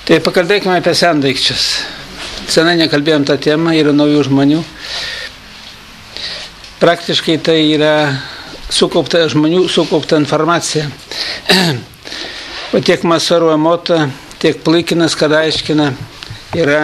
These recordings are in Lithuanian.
Tai pakalbėkime apie sendaikčius. Senai nekalbėjom tą temą, yra naujų žmonių. Praktiškai tai yra sukaupta žmonių, sukaupta informacija. O tiek Masaru Emoto, tiek Plikinas, kada aiškina, yra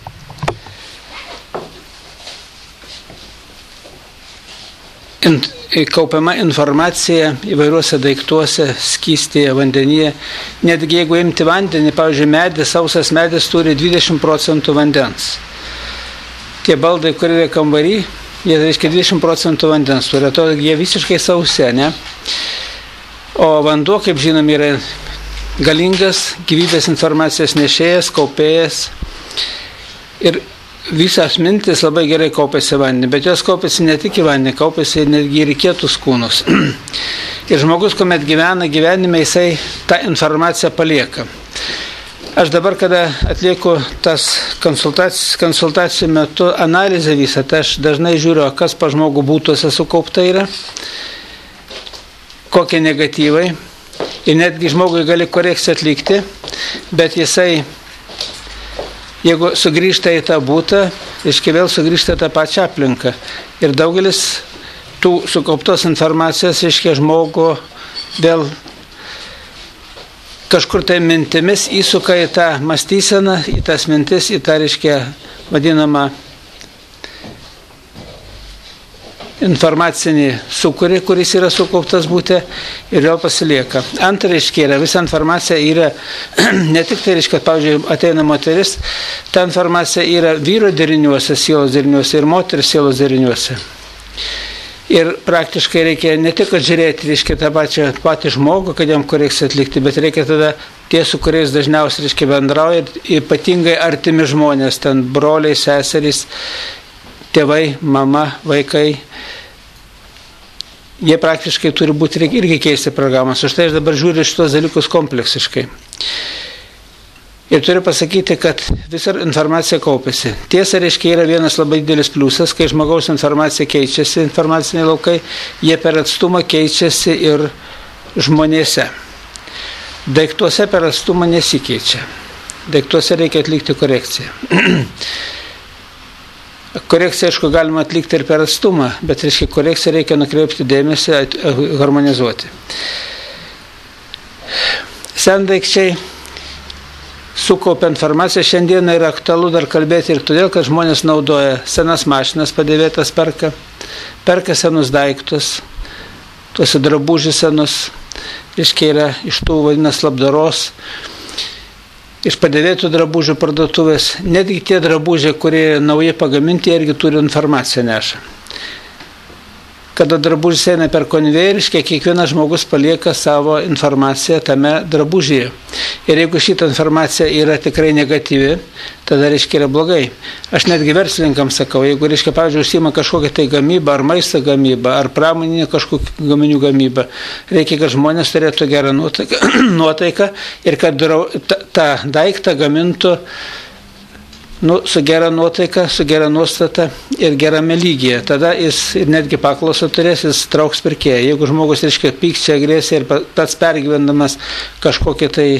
kaupiama informacija įvairiuose daiktuose, skystyje, vandenyje. Netgi jeigu imti vandenį, pavyzdžiui, medis, sausas medis turi 20% vandens. Tie baldai, kurie yra kambarį, jie reiškia 20% vandens turi, to jie visiškai sausi, ne? O vanduo, kaip žinom, yra galingas gyvybės informacijos nešėjas, kaupėjas. Ir visas mintis labai gerai kaupėsi vandenį, bet jos kaupėsi ne tik į vandenį, kaupėsi netgi ir į kietus kūnus. Ir žmogus, kuomet gyvena gyvenime, jisai tą informaciją palieka. Aš dabar, kada atlieku tas konsultacijų metu analizę visą, tai aš dažnai žiūriu, kas pa žmogų būtuose sukaupta yra, kokie negatyvai. Ir netgi žmogui gali korekciją atlikti, bet jisai, jeigu sugrįžta į tą būtą, iškai vėl sugrįžta tą pačią aplinką. Ir daugelis tų sukauptos informacijos, iškai žmogų vėl kažkur tai mintimis įsuka į tą mąstyseną, į tas mintis, į tą, reiškia, vadinamą informacinį sūkurį, kuris yra sukauptas būte ir vėl pasilieka. Antra, reiškia, yra, visa informacija yra, ne tik tai, reiškia, pavyzdžiui, ateina moteris, ta informacija yra vyro deriniuose, sielos deriniuose ir moteris sielos deriniuose. Ir praktiškai reikia ne tik žiūrėti, reiškia, tą patį žmogų, kad jam korekciją atlikti, bet reikia tada tie, su kuriais dažniausiai, reiškia, bendrauja, ypatingai artimi žmonės, ten broliai, seserys, tėvai, mama, vaikai, jie praktiškai turi būti irgi keisti programas. Už tai aš dabar žiūriu šitos dalykus kompleksiškai. Ir turiu pasakyti, kad visa informacija kaupiasi. Tiesa, reiškia, yra vienas labai didelis pliusas, kai žmogaus informacija keičiasi, informaciniai laukai, jie per atstumą keičiasi ir žmonėse. Daiktuose per atstumą nesikeičia. Daiktuose reikia atlikti korekciją. Korekciją, aišku, galima atlikti ir per atstumą, bet, reiškia, korekciją reikia nukreipti dėmesį, harmonizuoti. Sendaikčiai sukaupia informaciją, šiandieną yra aktualu dar kalbėti ir todėl, kad žmonės naudoja senas mašinas, padėvėtas perka senus daiktus, tuose drabužius senus, reiškia, yra iš tų vadinas labdaros, iš padėvėtų drabužių parduotuvės, netgi tie drabužiai, kurie naujai pagaminti, irgi turi informaciją neša. Kada drabužis eina per konvejeriškę, kiekvienas žmogus palieka savo informaciją tame drabužyje. Ir jeigu šita informacija yra tikrai negatyvi, tada, reiškia, yra blogai. Aš netgi verslininkams sakau, jeigu, reiškia, pavyzdžiui, užsiima kažkokią tai gamybą, ar maisto gamybą, ar pramoninę kažkokių gaminių gamybą, reikia, kad žmonės turėtų gerą nuotaiką ir kad tą daiktą gamintų su gera nuotaika, su gera nuostata ir gerame lygyje. Tada jis ir netgi paklausą turės, jis trauks pirkėją. Jeigu žmogus, reiškia, pykčia, agresija ir pats pergyvendamas kažkokį tai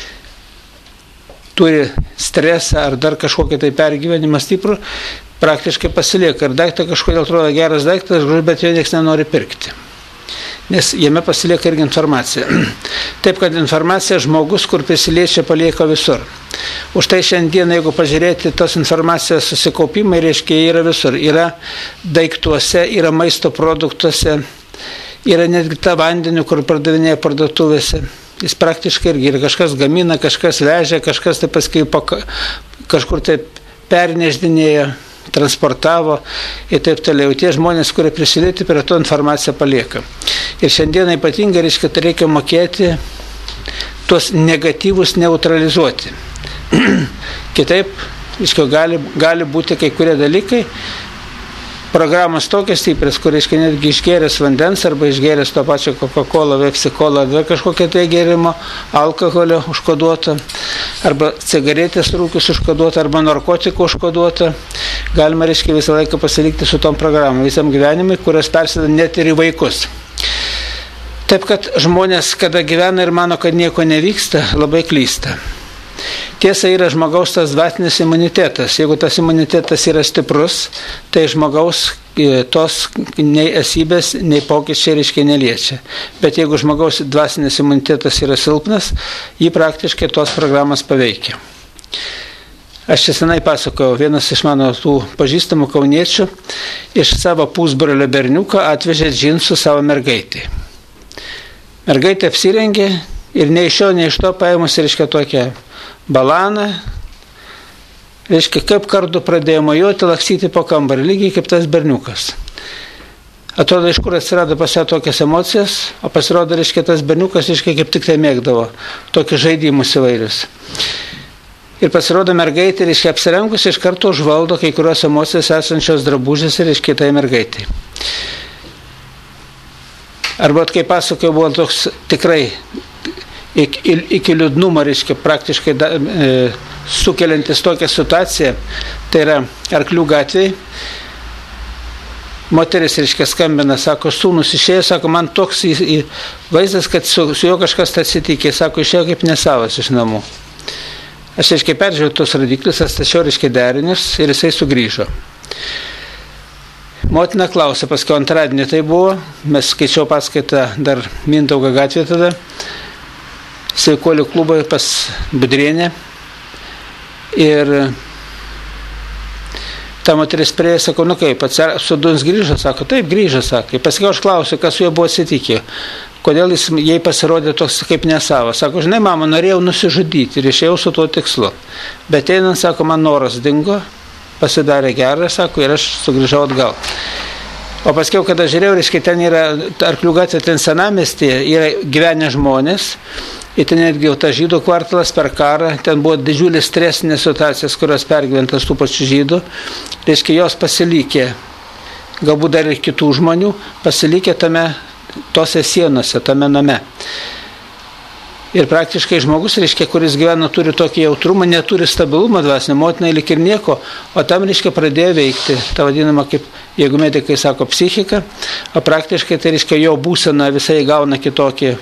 turi stresą ar dar kažkokį tai pergyvenimą stiprų, praktiškai pasilieka. Ir daiktą kažkodėl atrodo geras daiktas, bet jo niekas nenori pirkti. Nes jame pasilieka irgi informacija. Taip, kad informacija žmogus, kur prisiliečia, palieka visur. Už tai šiandien, jeigu pažiūrėti, tos informacijos susikaupimai, reiškia, yra visur. Yra daiktuose, yra maisto produktuose, yra netgi tą vandenį, kur pardavinėja parduotuvėse. Jis praktiškai irgi yra, kažkas gamina, kažkas vežia, kažkas tai paskui kažkur tai perneždinėja, transportavo ir taip toliau. Tie žmonės, kurie prisilieti, prie to informaciją palieka. Ir šiandieną ypatingai, reiškia, tai reikia mokėti tuos negatyvus neutralizuoti. Kitaip, reiškia, gali būti kai kurie dalykai, programos tokios stiprios, kur, reiškia, netgi išgėręs vandens arba išgėręs to pačio Coca-Cola, Pepsi-Cola, ar kažkokia tai gėrimo, alkoholio užkoduota, arba cigaretės rūkius užkoduota, arba narkotikų užkoduota, galima, reiškia, visą laiką pasilikti su tom programom, visam gyvenimui, kurios persida net ir į vaikus. Taip, kad žmonės, kada gyvena ir mano, kad nieko nevyksta, labai klysta. Tiesa yra žmogaus tas dvasinis imunitetas. Jeigu tas imunitetas yra stiprus, tai žmogaus tos nei esybės, nei pokyčiai reiškia neliečia. Bet jeigu žmogaus dvasinis imunitetas yra silpnas, jį praktiškai tos programos paveikia. Aš čia senai pasakojau, vienas iš mano tų pažįstamų kauniečių iš savo pusbrolio berniuko atvežė džinsų savo mergaitį. Mergaitė apsirengė ir nei iš šio, nei iš to paėmus, reiškia, tokią balaną, reiškia, kaip kardu pradėjo mojuoti, lakstyti po kambarį, lygiai kaip tas berniukas. Atrodo, iš kur atsirado pas ją tokias emocijas, o pasirodo, reiškia, tas berniukas, reiškia, kaip tik tai mėgdavo tokius žaidimus įvairius. Ir pasirodo, mergaitė, reiškia, apsirengus iš karto užvaldo kai kurios emocijos esančios drabužės ir, reiškia, tai mergaitai. Arba, kaip pasakoju, buvo toks tikrai iki liūdnumo, reiškia, praktiškai sukeliantis tokią situaciją, tai yra Arklių gatvėje. Moteris, reiškia, skambina, sako, sūnus išėjo, sako, man toks vaizdas, kad su juo kažkas atsitikė, sako, išėjo kaip nesavas iš namų. Aš, reiškia, peržiūrėjau tos rodiklius, atstačiau, reiškia, derinius ir jisai sugrįžo. Motina klausė, paskui antradienį tai buvo, mes skaičiau paskaitą dar Mindaugo gatvėje tada, Sveikuolių klubą pas Budrienę. Ir ta moteris priejo, sako, nu kaip, sūnus grįžo, sako, taip, grįžo, sako. Paskui aš klausiu, kas su juo buvo atsitikę. Kodėl jai pasirodė toks kaip nesavas. Sako, žinai, mama, norėjau nusižudyti ir išėjau su tuo tikslu. Bet einant, sako, man noras dingo, pasidarė gerą, sako, ir aš sugrįžau atgal. O paskiau, kada žiūrėjau, reiškia, ten yra Arklių gatvė, ten senamiestyje, yra gyvenę žmonės, ir ten netgi jau ta žydų kvartalas per karą, ten buvo didžiulis stresinės situacijas, kurios pergyventas tų pačių žydų, reiškia, jos pasilikė, galbūt dar ir kitų žmonių, pasilikė tose sienose, tame name. Ir praktiškai žmogus, reiškia, kuris gyvena, turi tokį jautrumą, neturi stabilumą dvasinį, motina lyg ir nieko, o tam, reiškia, pradėjo veikti, ta vadinama, kaip, jeigu medikai sako, psichika, o praktiškai tai, reiškia, jo būsena visai gauna kitokį,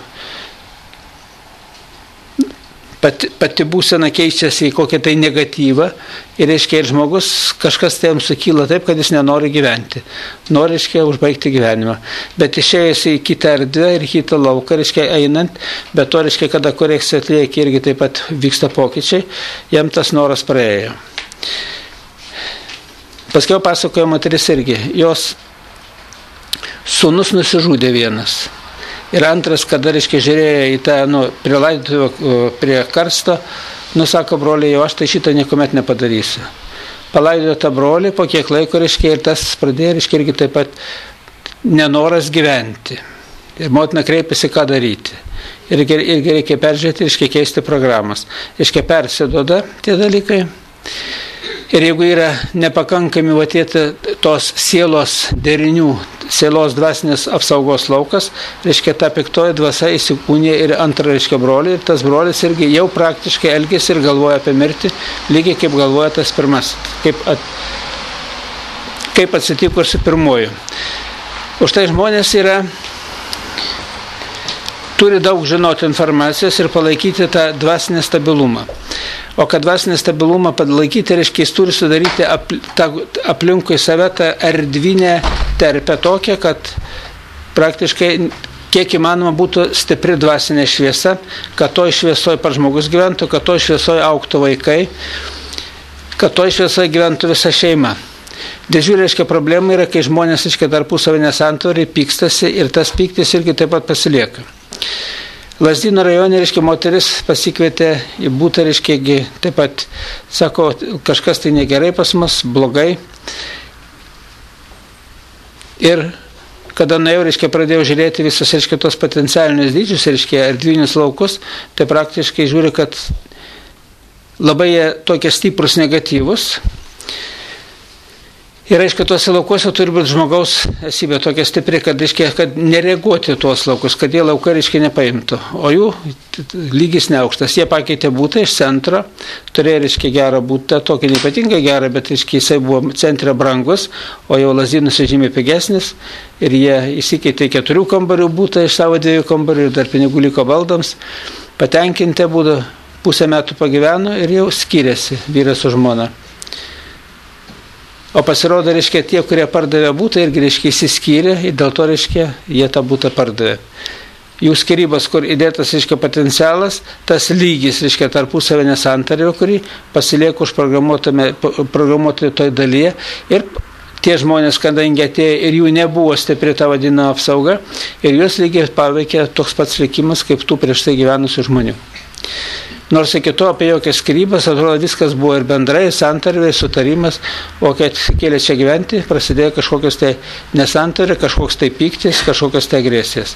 pati būsena keičiasi į kokią tai negatyvą ir, reiškia, ir žmogus kažkas tai jam sukyla taip, kad jis nenori gyventi. Nori, reiškia, užbaigti gyvenimą. Bet išėjęs į kitą erdvę ir kitą lauką, reiškia, einant, bet to, reiškia, kada korekcija atlieka irgi taip pat vyksta pokyčiai, jam tas noras praėjo. Paskiau pasakojo moteris irgi, jos sūnus nusižudė vienas. Ir antras, kada, reiškia, žiūrėjo į tą, prie laidotuvių, prie karsto, sako, broliai, jau aš tai šitą niekuomet nepadarysiu. Palaidojo tą brolį, po kiek laiko, reiškia, ir tas pradėjo, reiškia, irgi taip pat nenoras gyventi. Ir motina kreipėsi, ką daryti. Irgi reikia peržiūrėti, reiškia, keisti programas. Reiškia, persiduoda tie dalykai. Ir jeigu yra nepakankami tos sielos derinių, sielos dvasinės apsaugos laukas, reiškia, ta piktoji dvasia įsikūnė ir antrą, reiškia, brolį, ir tas brolis irgi jau praktiškai elgėsi ir galvoja apie mirtį, lygiai kaip galvoja tas pirmas, kaip atsitiko ir su pirmoju. Už tai žmonės turi daug žinoti informacijos ir palaikyti tą dvasinę stabilumą. O kad dvasinį stabilumą palaikyti, reiškia, jis turi sudaryti aplinkui save tą erdvinę terpę tokią, kad praktiškai kiek įmanoma būtų stipri dvasinė šviesa, kad toj šviesoje pats žmogus gyventų, kad toj šviesoje augtų vaikai, kad toj šviesoje gyventų visa šeima. Didžiulė, reiškia, problema yra, kai žmonės, reiškia, tarpusavy nesantvarį, pykstasi ir tas pyktis irgi taip pat pasilieka. Lazdynų rajone, reiškia, moteris pasikvietė į butą, reiškia, taip pat sako, kažkas tai negerai pas mus, blogai. Ir kada nuėjau, reiškia, pradėjau žiūrėti visus, reiškia, tos potencialinius dydžius, reiškia, erdvinius laukus, tai praktiškai žiūriu, kad labai jie tokie stiprus negatyvus. Ir, aiškiai, tuose laukuose turi būti žmogaus esybė tokia stipri, kad, reiškia, kad nereaguoti tuos laukus, kad jie laukai, reiškia, nepaimtų. O jų lygis neaukštas. Jie pakeitė būtą iš centro, turėjo, reiškia, gerą būtą, tokį neypatingai gerą, bet, reiškia, jisai buvo centre brangus, o jau Lazdynus žymiai pigesnis. Ir jie įsikeitė 4 kambarių būtą iš savo 2 kambarių ir dar pinigų liko baldams. Patenkinti būdų pusę metų pagyveno ir jau skiriasi vyras su žmona. O pasirodo, reiškia, tie, kurie pardavė būtą, irgi, reiškia, įsiskyrė ir dėl to, reiškia, jie tą būtą pardavė. Jų skirybos, kur įdėtas, reiškia, potencialas, tas lygis, reiškia, tarpusavio nesantarvė, kurį pasilieka užprogramuoti toj dalyje. Ir tie žmonės, kadangi atėjo ir jų nebuvo stipri ta vadinama apsauga, ir juos lygiai paveikė toks pats likimas, kaip tų prieš tai gyvenusių žmonių. Nors iki to apie jokias skyrybas, atrodo, viskas buvo ir bendrai, santarvė, sutarimas, o kai atsikėlė čia gyventi, prasidėjo kažkokios tai nesantarvė, kažkoks tai pyktis, kažkokios tai agresijas.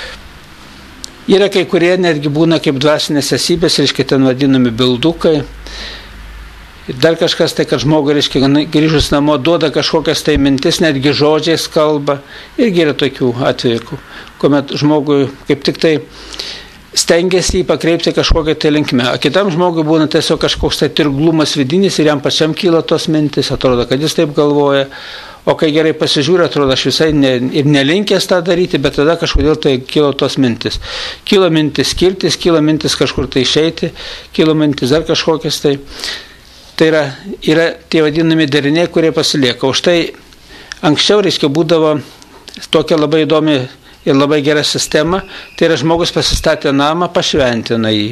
Yra kai kurie netgi būna kaip dvasinės esybės, reiškia, ten vadinami bildukai. Dar kažkas tai, kad žmogui, reiškia, grįžus namo duoda kažkokias tai mintis, netgi žodžiais kalba. Irgi yra tokių atvejų, kuomet žmogui kaip tik tai stengiasi jį pakreipti kažkokią tai linkmę. O kitam žmogui būna tiesiog kažkoks tai tirglumas vidinis ir jam pačiam kyla tos mintis, atrodo, kad jis taip galvoja. O kai gerai pasižiūrė, atrodo, aš visai ir nelinkęs tą daryti, bet tada kažkodėl tai kilo tos mintis. Kilo mintis skirtis, kilo mintis kažkur tai išeiti, kilo mintis dar kažkokias tai. Tai yra tie vadinami deriniai, kurie pasilieka. Už tai anksčiau, reiškia, būdavo tokia labai įdomi ir labai gera sistema, tai yra žmogus pasistatė namą, pašventina jį.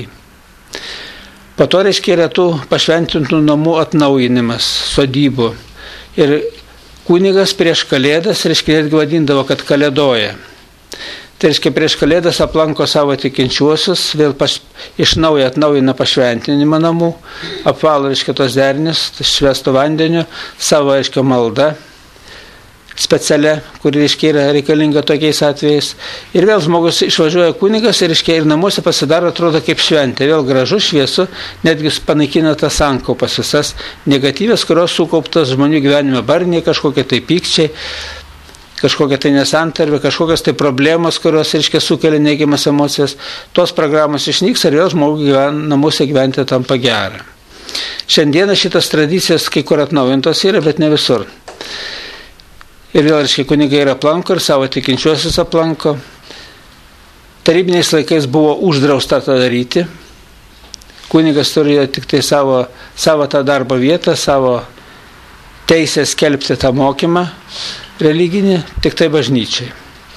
Po to, reiškia, yra tų pašventintų namų atnaujinimas, sodybų. Ir kunigas prieš kalėdas, reiškia, netgi vadindavo, kad kalėdoja. Tai reiškia, prieš kalėdas aplanko savo tikinčiuosius, vėl iš naujo atnaujina pašventinimą namų, apvalo, reiškia, tos derinius, švęsto vandeniu, savo, reiškia, maldą specialia, kuri, reiškia, yra reikalinga tokiais atvejais. Ir vėl žmogus išvažiuoja kunigas ir, reiškia, ir namuose pasidaro, atrodo, kaip šventė. Vėl gražu, šviesu, netgi panaikina tas sankaupas, visas negatyvės, kurios sukauptas žmonių gyvenime barniai, kažkokie tai pykčiai, kažkokia tai nesantarvė, kažkokios tai problemos, kurios, reiškia, sukelia neigiamas emocijas. Tos programos išnyks ir vėl žmogui namuose gyventi tampa gera. Šiandieną šitas tradicijas kai kur atnaujintos yra, bet ne visur. Ir vėl, reiškia, kunigai ir aplanko, ir savo tikinčiuosius aplanko. Tarybiniais laikais buvo uždrausta tą daryti. Kunigas turėjo tik tai savo tą darbo vietą, savo teisę skelbti tą mokymą religinį, tik tai bažnyčiai.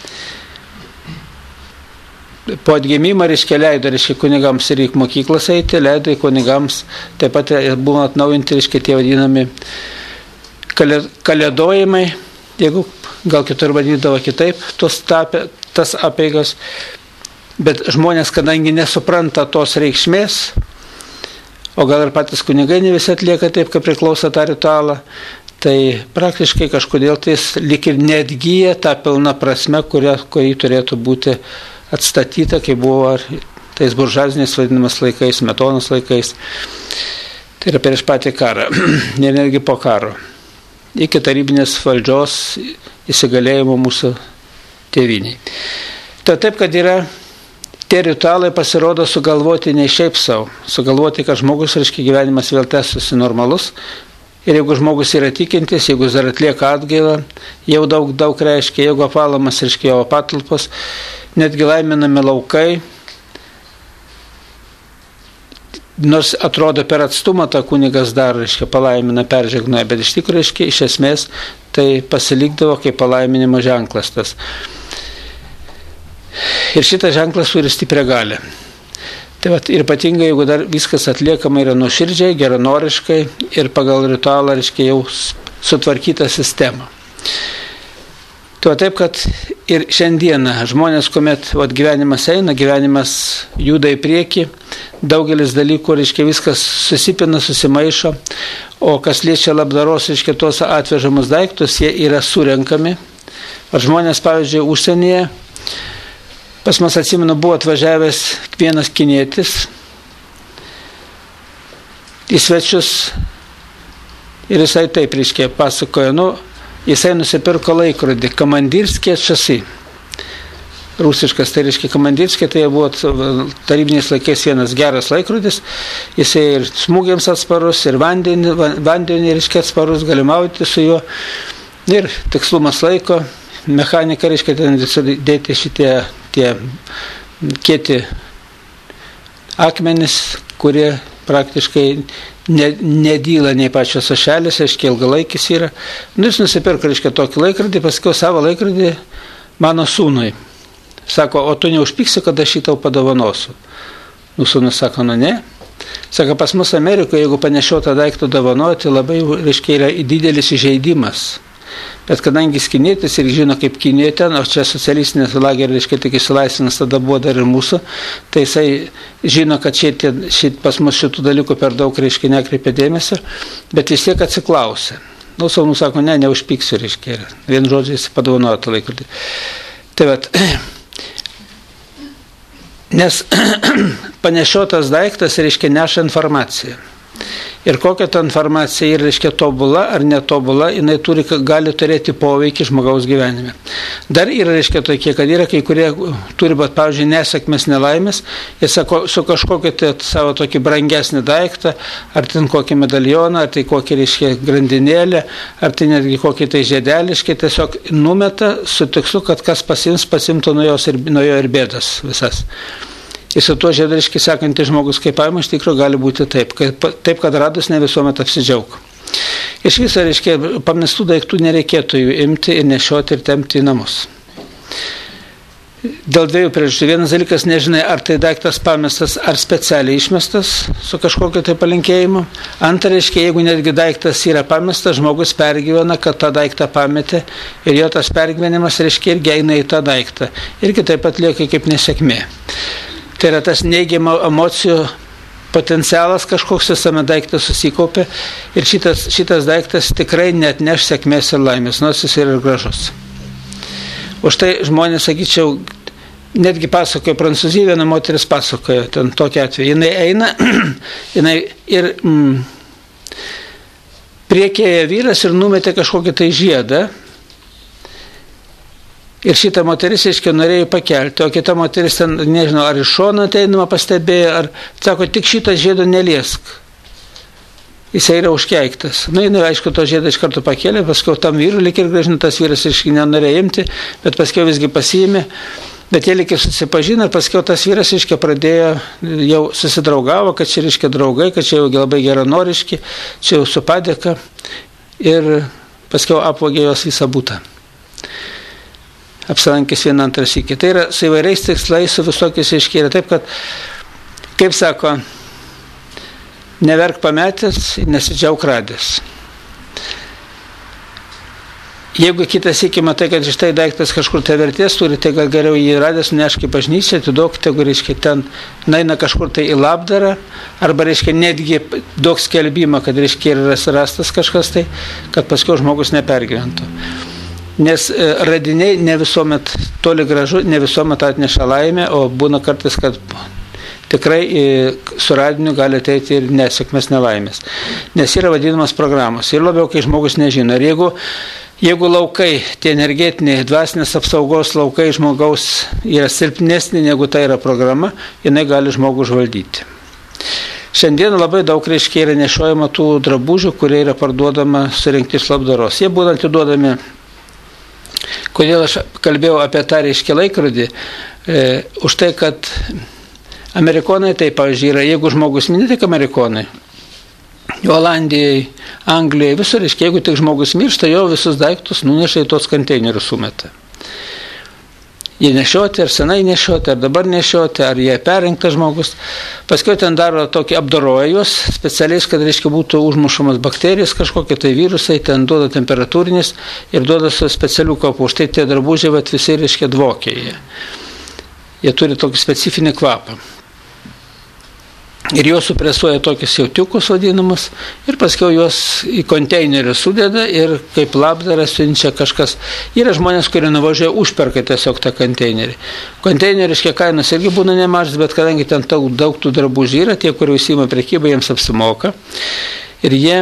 Po atgimimo, reiškia, leido, reiškia, kunigams ir į mokyklas eiti, leido į kunigams, taip pat buvo atnaujinti, reiškia, tie vadinami kalėdojimai, jeigu gal kitur vadindavo kitaip, tas apeigas, bet žmonės, kadangi nesupranta tos reikšmės, o gal ir patys kunigai ne visi atlieka taip, kaip priklauso tą ritualą, tai praktiškai kažkodėl tai lyg ir neatgyja tą pilną prasme, kuri turėtų būti atstatyta, kai buvo tais buržuaziniais vadinamas laikais, Smetonos laikais. Tai yra prieš patį karą, ir netgi po karo. Iki tarybinės valdžios įsigalėjimo mūsų tėvynei. Tai taip, kad yra tie ritualai pasirodo sugalvoti ne šiaip savo, sugalvoti, kad žmogus, reiškia, gyvenimas vėl tęstųsi normalus. Ir jeigu žmogus yra tikintis, jeigu jis dar atlieka atgailą, jau daug reiškia, jeigu apvalomas, reiškia, jo patalpos, netgi laiminami laukai, nors atrodo per atstumą tą kunigas dar, reiškia, palaimina, peržegnoja, bet iš tikrųjų, reiškia, iš esmės tai pasilikdavo kaip palaiminimo ženklas tas. Ir šitas ženklas turi stiprią galią. Tai vat, ir ypatingai, jeigu dar viskas atliekama yra nuoširdžiai, geranoriškai ir pagal ritualą, reiškia, jau sutvarkyta sistema. Tai taip, kad ir šiandieną žmonės, kuomet gyvenimas eina, gyvenimas juda į priekį, daugelis dalykų, reiškia, viskas susipina, susimaišo, o kas liečia labdaros, reiškia, tos atvežamus daiktus, jie yra surenkami. O žmonės, pavyzdžiui, užsienyje, pas mus, atsimenu, buvo atvažiavęs vienas kinietis į svečius ir jisai taip, reiškia, pasakojo, jisai nusipirko laikrodį, Kamandirskė časai. Rusiškas, tai reiškia Kamandirskė, tai buvo tarybiniais laikais vienas geras laikrodis, jisai ir smūgiams atsparus, ir vandenį, reiškia, atsparus, gali mauti su juo, ir tikslumas laiko, mechanika, reiškia, ten dėti šitie tie kieti akmenys, kurie praktiškai nedyla nei pačios ašelės, reiškia ilgalaikis yra. Jis nusipirko, reiškia, tokį laikrodį, paskiau savo laikrodį mano sūnui. Sako, o tu neužpyksi, kad aš šitą padovanosiu. Sūnus sako, ne. Sako, pas mus Amerikoje, jeigu panešiotą daiktą dovanoti, labai, reiškia, yra didelis įžeidimas. Bet kadangi jis kinietis ir žino, kaip Kinė ten, o čia socialistinės lagerį, reiškia, tik įsilaisvinas, tada buvo dar ir mūsų, tai jisai žino, kad pas mus šitų dalykų per daug, reiškia, nekreipia dėmesio, bet vis tiek atsiklausė. Sūnus sako, neužpyksiu, reiškia, vien žodžiai jis padovanojo tą laikrodį. Tai vat, nes panešiotas daiktas, reiškia, neša informaciją. Ir kokia ta informacija yra, reiškia, tobula ar netobula, jinai gali turėti poveikį žmogaus gyvenime. Dar yra, reiškia, tokie, kad yra kai kurie turi, pavyzdžiui, nesėkmės, nelaimės, jie sako, su kažkokiu tai savo tokį brangesnį daiktą, ar ten kokį medalioną, ar tai kokį, reiškia, grandinėlę, ar tai netgi kokį tai žiedelį, tiesiog numeta su tikslu, kad kas pasimtų nuo jo ir bėdas visas. Ir su tuo žiedriškai sekantis žmogus kaip paima, iš tikrųjų gali būti taip, kad radus ne visuomet apsidžiaug. Iš viso, reiškia, pamestų daiktų nereikėtų jų imti ir nešioti ir tempti į namus. Dėl dviejų priežasčių. Vienas dalykas, nežinai, ar tai daiktas pamestas, ar specialiai išmestas su kažkokiu tai palinkėjimu. Antra, reiškia, jeigu netgi daiktas yra pamestas, žmogus pergyvena, kad tą daiktą pametė ir jo tas pergyvenimas, reiškia, irgi eina į tą daiktą. Irgi taip pat lieka kaip nesėkmė. Tai yra tas neigiamo emocijų potencialas kažkoks visame daikte susikaupė ir šitas daiktas tikrai net neš sėkmės ir laimės, nors jis yra gražus. Už tai žmonės, sakyčiau, netgi pasakoja Prancūzijoje, viena moteris pasakoja ten tokį atvejį. Jinai eina, jinai ir priekėje vyras ir numetė kažkokį tai žiedą. Ir šitą moteris, aiškiai, norėjo pakelti, o kita moteris ten, nežinau, ar iš šono ateinama pastebėjo, ar sako, tik šitą žiedą neliesk. Jis yra užkeiktas. Jinai, aišku, to žiedą iš karto pakėlė, paskui tam vyrui lik ir gražino, tas vyras aiškiai nenorėjo imti, bet paskui visgi pasiėmė, bet jie lik ir susipažino, ir paskui tas vyras, aiškiai, pradėjo, jau susidraugavo, kad čia, aiškiai, draugai, kad čia jau labai geranoriški, čia jau su padėka, ir paskui apvogė jos visą butą. Apsilankęs vieną antrą sykį. Tai yra su įvairiais tikslais, su visokiais aiškiai. Taip, kad, kaip sako, neverk pametęs, nesidžiauk radęs. Jeigu kitą sykį matai, kad iš tai daiktas kažkur tai vertės turi, tai gal geriau jį radęs, nešk į bažnyčią, atiduok, tegu, reiškia, ten naina kažkur tai į labdarą, arba, reiškia, netgi daug skelbimą, kad, reiškia, yra rastas kažkas tai, kad paskui žmogus nepergyventų. Nes radiniai ne visuomet, toli gražu, ne visuomet atneša laimę, o būna kartais, kad tikrai su radiniu gali ateiti ir nesėkmės nelaimės. Nes yra vadinamas programos. Ir labiau, kai žmogus nežino. Ir jeigu laukai, tie energetiniai, dvasinės apsaugos laukai žmogaus yra silpnesni, negu tai yra programa, jinai gali žmogų užvaldyti. Šiandien labai daug, reiškia, yra nešiojama tų drabužių, kurie yra parduodama surinkti iš labdaros. Jie būna atiduodami. Kodėl aš kalbėjau apie tą, reiškia, laikrodį? Už tai, kad amerikonai, tai, pavyzdžiui, yra, jeigu žmogus mini, tik amerikonai, Olandijai, Anglijai, visur, reiškia, jeigu tik žmogus miršta, jo visus daiktus nuneša į tos konteinerius sumeta. Jie nešioti, ar senai nešioti, ar dabar nešioti, ar jie perrinktas žmogus. Paskui ten daro tokį, apdoroja juos specialiais, kad, reiškia, būtų užmušamas bakterijos, kažkokie tai virusai, ten duoda temperatūrinis ir duoda su specialių kvapų. Štai tie drabužiai, visi, reiškia, dvokia jie. Jie turi tokį specifinį kvapą. Ir juos supresuoja tokius jautiukus vadinamus ir paskiau juos į konteinerį sudeda ir kaip labdarą siunčia kažkas. Yra žmonės, kurie nuvažiuoja, užperka tiesiog tą konteinerį. Konteineriškai kainos irgi būna nemažas, bet kadangi ten daug tų drabužių yra, tie, kurie užsiima prekybą, jiems apsimoka ir jie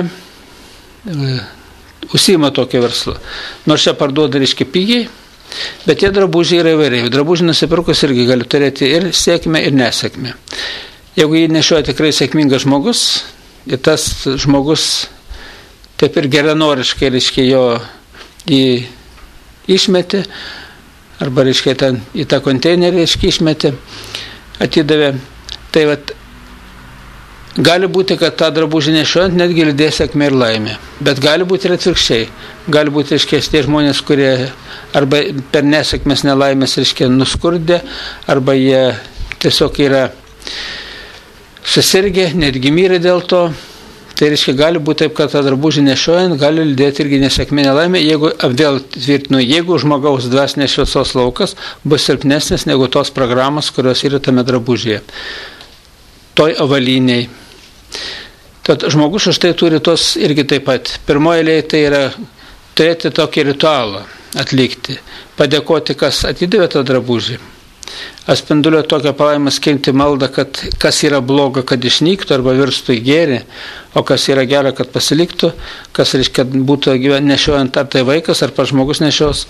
užsiima tokio verslo. Nors čia parduoda, reiškia, pigiai, bet tie drabužiai yra įvairiai. Drabužiai nusipirkus irgi gali turėti ir sėkmę, ir nesėkmę. Jeigu jį nešioja tikrai sėkmingas žmogus, ir tas žmogus taip ir geranoriškai, reiškia, jo jį išmetė, arba, reiškia, ten į tą konteinerį, reiškia, išmetė, atidavė. Tai vat, Gali būti, kad tą drabužį nešiojant netgi lydės sėkmė ir laimė. Bet gali būti ir atvirkščiai. Gali būti, reiškia, tie žmonės, kurie arba per nesėkmės nelaimės, reiškia, nuskurdė, arba jie tiesiog yra susirgę, netgi mirė dėl to. Tai reiškia, gali būti taip, kad tą drabužį nešiojant gali lydėti irgi nesėkmė nelaimė. Jeigu, vėl tvirtinu, jeigu žmogaus dvasinės šviesos laukas bus silpnesnis negu tos programos, kurios yra tame drabužyje, toj avaliniai. Tad žmogus už tai turi tos irgi taip pat. Pirmoje eilėje tai yra turėti tokį ritualą atlikti, padėkoti, kas atidavė tą drabužį, atspinduliuoti tokią palaimą, skirti maldą, kad kas yra bloga, kad išnyktų arba virstų į gėrį, o kas yra gera, kad pasiliktų, kas reiškia, kad būtų nešiojant ar tai vaikas, ar pats žmogus nešios,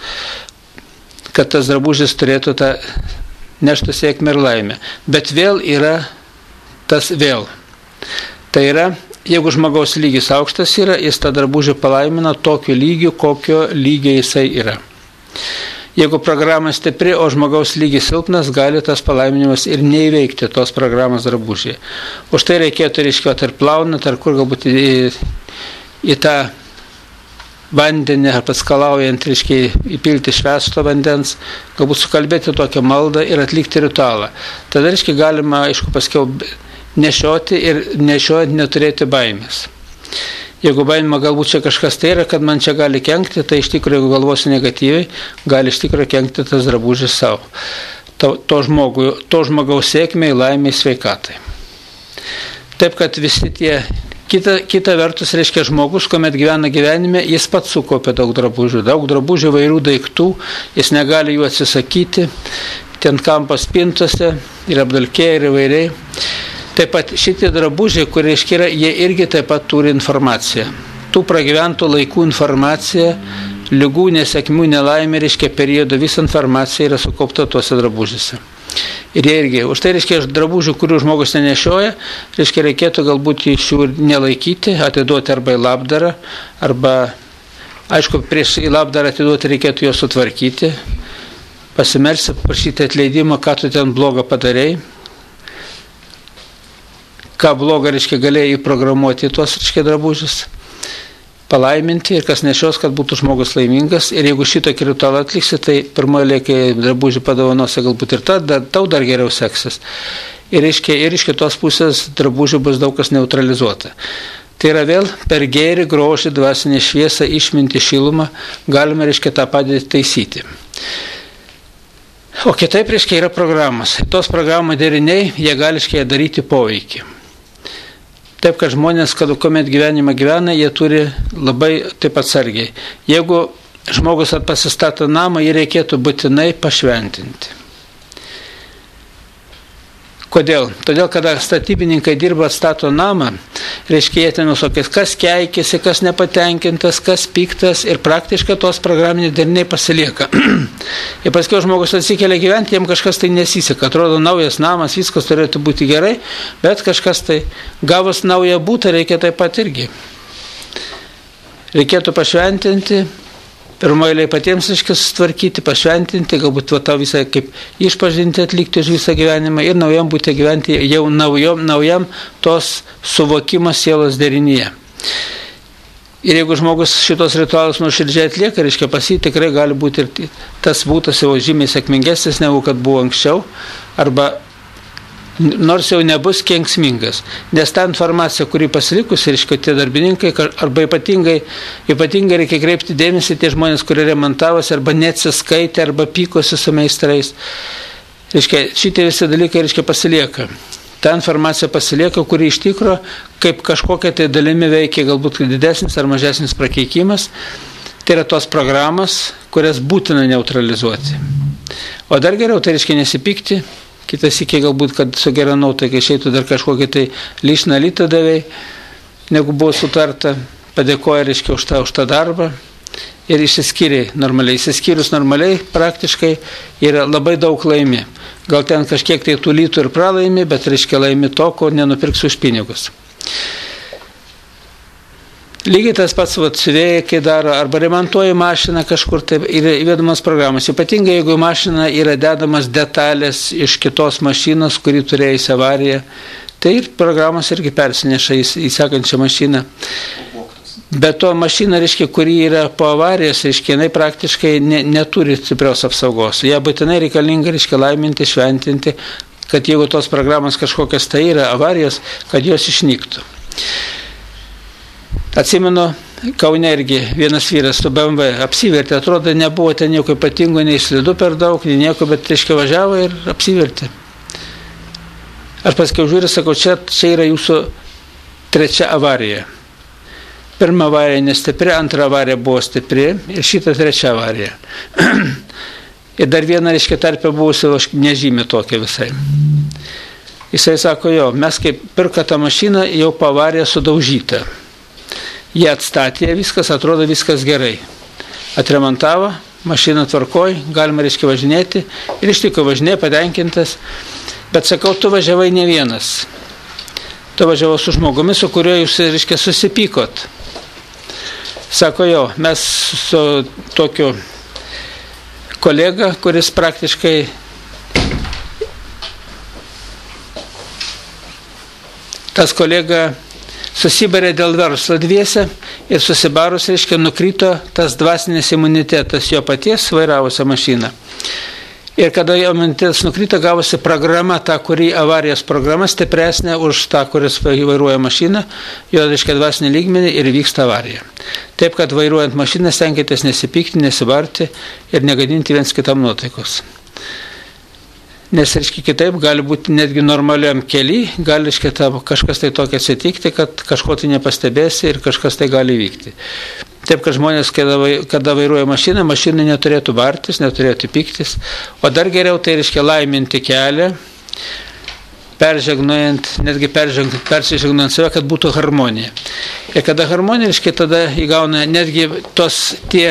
kad tas drabužis turėtų tą neštų sėkmę ir laimę. Bet vėl yra tas vėl. Tai yra, jeigu žmogaus lygis aukštas yra, jis tą drabužį palaimina tokiu lygiu, kokio lygio jisai yra. Jeigu programa stipri, o žmogaus lygis silpnas, gali tas palaiminimas ir neįveikti tos programos drabužį. Už tai reikėtų, reiškia, ar plaunant, ar kur galbūt į tą vandenį, ar paskalaujant, reiškia, įpilti švęsto vandens, galbūt sukalbėti tokią maldą ir atlikti ritualą. Tada, reiškia, galima, aišku, paskiau nešioti ir nešiojant neturėti baimės. Jeigu baimė galbūt čia kažkas tai yra, kad man čia gali kenkti, tai iš tikrųjų, jeigu galvosi negatyviai, gali iš tikrųjų kenkti tas drabužis savo. To žmogaus sėkmei, laimiai, sveikatai. Taip, kad visi tie, kita vertus, reiškia, žmogus, kuomet gyvena gyvenime, jis pats sukaupia daug drabužių, vairių daiktų, jis negali jų atsisakyti, ten kampas pintose ir apdulkėja ir įvairiai. Taip pat šitie drabužiai, kurie iškyra, jie irgi taip pat turi informaciją. Tų pragyventų laikų informacija, lygų, nesėkmių, nelaimė, reiškia, periodo visa informacija yra sukaupta tuose drabužiuose. Ir jie irgi, už tai reiškia, drabužių, kurių žmogus nenešioja, reiškia, reikėtų galbūt iš jų nelaikyti, atiduoti arba į labdarą, arba, aišku, prieš į labdarą atiduoti reikėtų juos sutvarkyti, pasimelsti, prašyti atleidimą, ką tu ten blogą padarei, ką blogą, reiškia, galėjai įprogramuoti tuos, reiškia, drabužius, palaiminti ir kas nešios, kad būtų žmogus laimingas. Ir jeigu šitokį ritualą atliksi, tai pirmoje lėkai drabužį padovanosi galbūt ir tau dar geriau seksis. Ir iš kitos pusės drabužių bus daug kas neutralizuota. Tai yra vėl per gėrį, grožį, dvasinę šviesą, išmintį, šilumą galime, reiškia, tą padėtį taisyti. O kitaip, reiškia, yra programos. Tos programos deriniai, jie gali, reiškia, daryti poveikį. Taip, kad žmonės, kad kuomet gyvenimą gyvena, jie turi labai taip atsargiai. Jeigu žmogus pasistato namą, jį reikėtų būtinai pašventinti. Kodėl? Todėl, kada statybininkai dirba, stato namą, reiškia, jie ten visokiais, kas keikėsi, kas nepatenkintas, kas piktas ir praktiškai tos programiniai deriniai pasilieka. Ir paskui žmogus atsikelia gyventi, jam kažkas tai nesiseka. Atrodo, naujas namas, viskas turėtų būti gerai, bet kažkas tai gavus naują būtą reikia taip pat irgi. Reikėtų pašventinti. Pirmoje patiems, reiškia, sutvarkyti, pašventinti, galbūt tą visą kaip išpažinti atlikti už visą gyvenimą ir naujam būti gyventi jau naujam tos suvokimas sielos derinyje. Ir jeigu žmogus šitos ritualus nuoširdžiai atlieka, reiškia, pas jį tikrai gali būti ir tas būtas jau žymiai sėkmingesnis, negu kad buvo anksčiau, arba nors jau nebus kenksmingas. Nes ta informacija, kuri pasilikusi, reiškia, tie darbininkai, arba ypatingai reikia kreipti dėmesį tie žmonės, kurie remontavosi, arba neatsiskaitė, arba pykosi su meistrais. Reiškia, šitie visi dalykai, reiškia, pasilieka. Ta informacija pasilieka, kuri iš tikro, kaip kažkokia tai dalimi veikia galbūt didesnis ar mažesnis prakeikimas. Tai yra tos programos, kurias būtina neutralizuoti. O dar geriau, tai reiškia nesipykti. Kitas iki galbūt, kad su gera nuotaika išeitų dar kažkokį tai lyšną lytą davei, negu buvo sutarta, padėkoja, reiškia, už tą darbą ir išsiskyrė normaliai. Išsiskyrus normaliai praktiškai yra labai daug laimi. Gal ten kažkiek tai tų lytų ir pralaimi, bet, reiškia, laimi to, ko nenupirks už pinigus. Lygiai tas pats siuvėjai, kai daro, arba remontuoja mašiną kažkur, tai yra įvedamas programos. Ypatingai, jeigu mašina yra dedamas detalės iš kitos mašinos, kuri turėjusi avariją, tai ir programos irgi persineša į sekančią mašiną. Bet to mašina, reiškia, kuri yra po avarijos, reiškia, jinai praktiškai neturi stiprios apsaugos. Ją būtinai reikalinga, reiškia, laiminti, šventinti, kad jeigu tos programos kažkokios tai yra avarijos, kad jos išnyktų. Atsimenu, Kaune irgi vienas vyras su BMW apsivertė, atrodo, nebuvo ten nieko ypatingo, nei slidu per daug, nei nieko, bet reiškia važiavo ir apsivertė. Aš paskiau žiūriu, sakau, čia yra jūsų 3 avarija. Pirma avarija nestipri, antra avarija buvo stipri ir šita 3 avarija. Ir dar viena, reiškia, tarpė buvusi, aš nežymė tokia visai. Jisai sako, jo, mes kaip pirka tą mašiną, jau po avariją sudaužyta. Jie atstatė, viskas, atrodo, viskas gerai. Atremontavo, mašiną tvarkoj, galima, reiškia, važinėti. Ir iš tikrųjų važinė, patenkintas. Bet sakau, tu važiavai ne vienas. Tu važiavai su žmogumi, su kuriuo jūs, reiškia, susipykot. Sako, jo, mes su tokiu kolega, kuris praktiškai tas kolega susibarė dėl verslo dviese ir susibarus, reiškia, nukrito tas dvasinis imunitetas jo paties vairavusią mašiną. Ir kada jo imunitetas nukrito, gavosi programa, ta, kuri avarijos programa stipresnė už tą, kuris vairuoja mašiną, jo, reiškia, dvasinį lygmenį ir vyksta avarija. Taip, kad vairuojant mašiną stenkitės nesipykti, nesibarti ir negadinti viens kitam nuotaikos. Nes, reiškia, kitaip gali būti netgi normaliam kely, gali, reiškia, kažkas tai tokia atsitikti, kad kažko tai nepastebėsi ir kažkas tai gali vykti. Taip, kad žmonės, kada vairuoja mašiną, mašinai neturėtų bartis, neturėtų pyktis, o dar geriau tai, reiškia, laiminti kelią, peržegnojant, netgi persižegnojant save, kad būtų harmonija. Ir kada harmonija, reiškia, tada įgauna netgi tie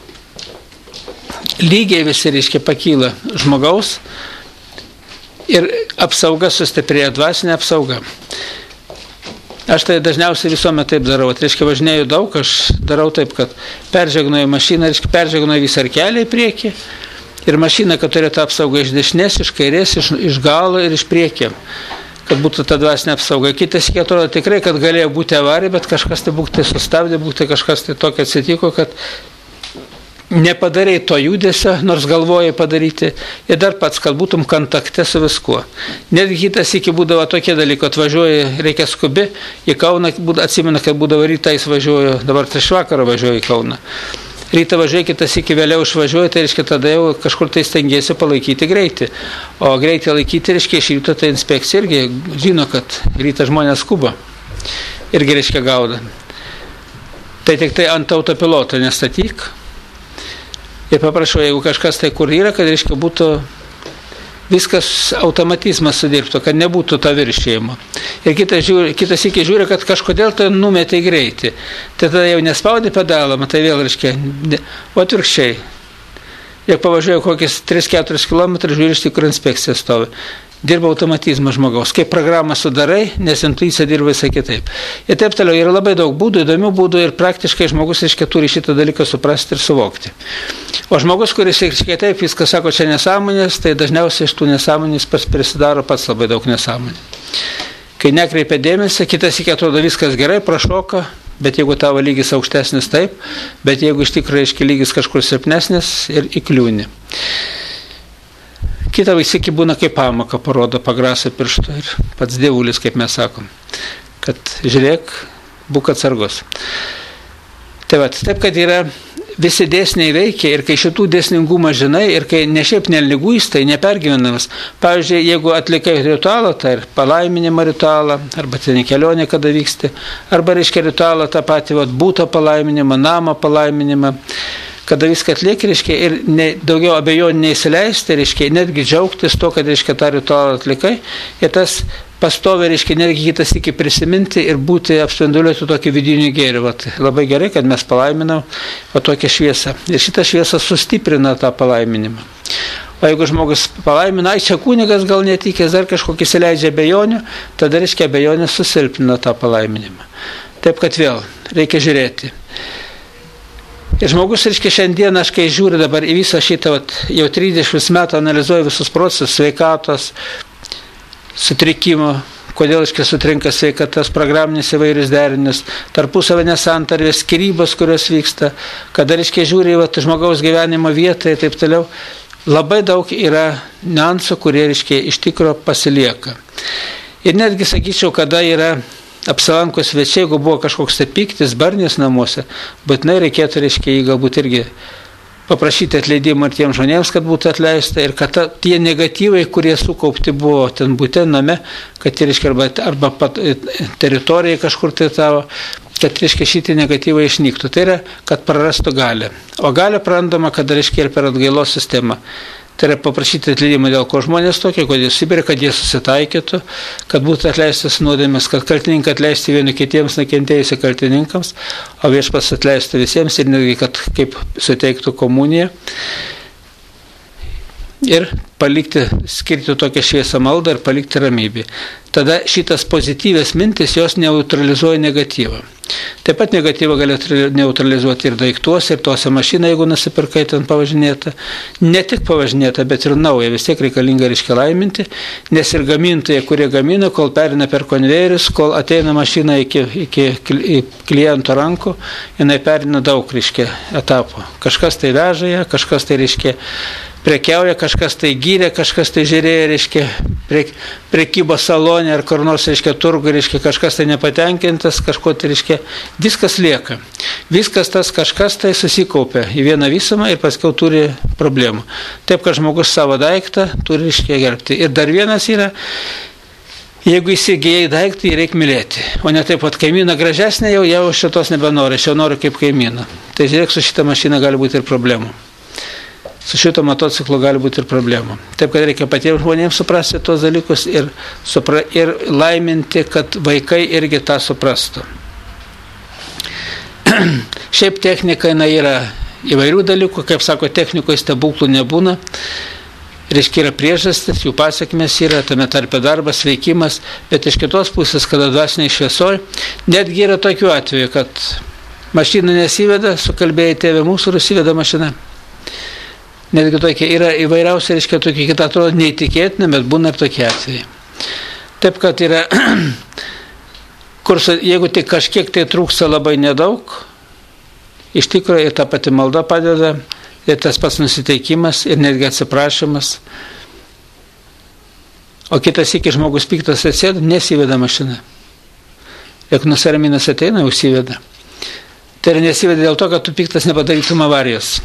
lygiai visi, reiškia, pakyla žmogaus, ir apsauga sustiprėja, dvasinė apsauga. Aš tai dažniausiai visuomet taip darau. Tai reiškia, važinėju daug, aš darau taip, kad peržegnoju mašiną, reiškia, peržegnoju visą kelią į priekį ir mašiną, kad turėtų apsaugą iš dešinės, iš kairės, iš galo ir iš priekį, kad būtų ta dvasinė apsauga. Kitas, atrodo tikrai, kad galėjo būti avarija, bet kažkas tai būtų sustabdė, būtų kažkas tai tokio atsitiko, kad nepadarei to judesio, nors galvojai padaryti, ir dar pats, kad būtum kontakte su viskuo. Netgi kitas iki būdavo tokie dalykai, atvažiuoji, reikia skubi, į Kauną, atsimenu, kad būdavo rytais važiuoju, dabar iš vakaro važiuoju į Kauną. Rytą važiuoju, kitas iki vėliau išvažiuoju, tai reiškia, tada jau kažkur tai stengiasi palaikyti greitį. O greitį laikyti, reiškia, iš ryto tai inspekcija irgi žino, kad rytą žmonės skuba. Irgi, reiškia, gauda. Tai tik tai ant autopiloto nestatyk. Ir paprašau, jeigu kažkas tai kur yra, kad, reiškia, būtų viskas automatizmas sudirbtų, kad nebūtų to viršėjimo. Ir kitas iki žiūri, kad kažkodėl tai numetė greitį. Tai tada jau nespaudė pedalą, tai vėl, reiškia, o atvirkščiai. Jeigu pavažiuoju kokius 3-4 km, žiūri, iš tikrųjų inspekcija stovi. Dirba automatizmas žmogaus. Kaip programą sudarai, nes intuicija dirba visai kitaip. Ir taip toliau. Yra labai daug būdų, įdomių būdų ir praktiškai žmogus, reiškia, turi šitą dalyką suprasti ir suvokti. O žmogus, kuris, reiškia, taip viską sako, čia nesąmonės, tai dažniausiai iš tų nesąmonės prisidaro pats labai daug nesąmonė. Kai nekreipia dėmesį, kitas iki atrodo viskas gerai, prašoka, bet jeigu tavo lygis aukštesnis, taip, bet jeigu iš tikrųjų, reiškia, lygis kažkur silpnesnis ir įkliūni. Kita visi būna kaip pamoka, parodo pagrasą pirštą ir pats dievulis, kaip mes sakom, kad žiūrėk, būk atsargus. Tai va, taip, kad yra visi dėsniai veikia ir kai šitų dėsningumą žinai ir kai ne šiaip neliguistai, nepergyvenamas, pavyzdžiui, jeigu atlikai ritualą, tai ir palaiminimą ritualą, arba ten kelionė, kada vyksti, arba reiškia ritualą tą patį būto palaiminimą, namo palaiminimą, kada viską atlieki, reiškia, ir daugiau abejonių neįsileisti, reiškia, netgi džiaugtis to, kad, reiškia, tą ritualą atlikai, ir tas pastovi, reiškia, netgi kitas iki prisiminti ir būti apspinduliuoti tokį vidinį gėrį. Vat, labai gerai, kad mes palaiminam tokią šviesą. Ir šitą šviesą sustiprina tą palaiminimą. O jeigu žmogus palaimina, čia kunigas gal netikės, dar kažkokį įsileidžia abejonių, tada, reiškia, abejonė susilpnina tą palaiminimą. Taip, kad vėl reikia žiūrėti. Ir žmogus, reiškia, šiandien aš kai žiūriu dabar į visą šitą, jau 30 metų analizuoju visus procesus, sveikatos, sutrikimo, kodėl sutrinka sveikatas, programinis įvairius derinius, tarpusavio nesantarvės, skyrybos, kurios vyksta, kada žiūri žmogaus gyvenimo vietą ir taip toliau. Labai daug yra niuansų, kurie iš tikro pasilieka. Ir netgi sakyčiau, kada yra apsilankus svečiai, jeigu buvo kažkoks pyktis, barnis namuose, būtinai reikėtų jį galbūt irgi paprašyti atleidimą ir tiems žmonėms, kad būtų atleista ir kad tie negatyvai, kurie sukaupti buvo ten būtent name, kad arba teritorijai kažkur tai tavo, kad šitie negatyvai išnyktų. Tai yra, kad prarastų galią. O galią prarandama, kada ir per atgailos sistemą. Tai yra paprašyti atleidimą, dėl ko žmonės tokie, kodėl Sibirė, kad jie susitaikytų, kad būtų atleistas nuodėmės, kad kaltininkai atleisti vieni kitiems nukentėjusi kaltininkams, o Viešpats atleistų visiems ir netgi, kad kaip suteiktų komuniją. Ir palikti, skirti tokią šviesą maldą ir palikti ramybę. Tada šitas pozityvės mintis, jos neutralizuoja negatyvą. Taip pat negatyvą gali neutralizuoti ir daiktuos, ir tose mašiną, jeigu nusipirkai ten pavažinėta. Ne tik pavažinėta, bet ir nauja, vis tiek reikalinga laiminti, nes ir gamintojai, kurie gamina, kol perina per konvejerius, kol ateina mašina iki kliento rankų, jinai perina daug etapų. Kažkas tai veža ją, kažkas tai prekiauja, kažkas tai gyrė, kažkas tai žiūrėjo, prekybos salonė ar kur nors, turgų, kažkas tai nepatenkintas, kažko tai, viskas lieka. Viskas tas kažkas tai susikaupia į vieną visumą ir paskiau turi problemų. Taip, kad žmogus savo daiktą turi gerbti. Ir dar vienas yra, jeigu įsigijai daiktą, jį reikia mylėti. O ne taip, kad kaimyną gražesnė, jau šitos nebenori, aš jau noriu kaip kaimyną. Tai žiūrėk, su šitą mašiną gali būti ir problemų. Su šito motociklu gali būti ir problemų. Taip, kad reikia patiems žmonėms suprasti tos dalykus ir laiminti, kad vaikai irgi tą suprastų. Šiaip technika yra įvairių dalykų, kaip sako, technikoje stebuklų nebūna. Yra priežastis, jų pasiekmes yra, tame tarpe darbas, veikimas, bet iš kitos pusės, kada dvasiniai šviesoj, netgi yra tokių atvejų, kad mašina nesiveda, sukalbėjai tėvė mūsų ir įsiveda mašina. Netgi tokie yra įvairiausia, tokie kitą atrodo neįtikėtina, bet būna ir tokie atvejai. Taip, kad yra, jeigu tik kažkiek tai trūksta labai nedaug, iš tikrųjų ir ta pati malda padeda, ir tas pats nusiteikimas, ir netgi atsiprašymas. O kitas iki žmogus piktas atsėda, nesiveda mašina. Jeigu nusiraminas ateina, užsiveda. Tai yra nesiveda dėl to, kad tu piktas nepadarytum avarijos.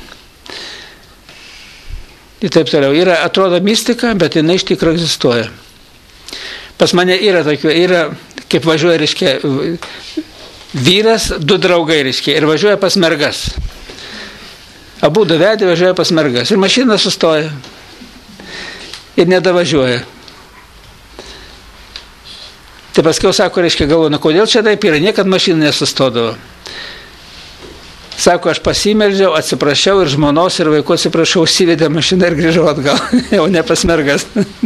Ir taip toliau. Atrodo mistika, bet jinai iš tikrųjų egzistuoja. Pas mane yra tokių, kaip važiuoja, vyras, du draugai, ir važiuoja pas mergas. Abu vedė, važiuoja pas mergas. Ir mašina sustoja. Ir nedavažiuoja. Tai paskiau sako, galvoju, kodėl čia taip yra, niekad mašina nesustodavo. Sako, aš pasimeldžiau, atsiprašiau ir žmonos ir vaikų atsiprašau, užsivedė mašiną ir grįžau atgal, jau ne pas mergas.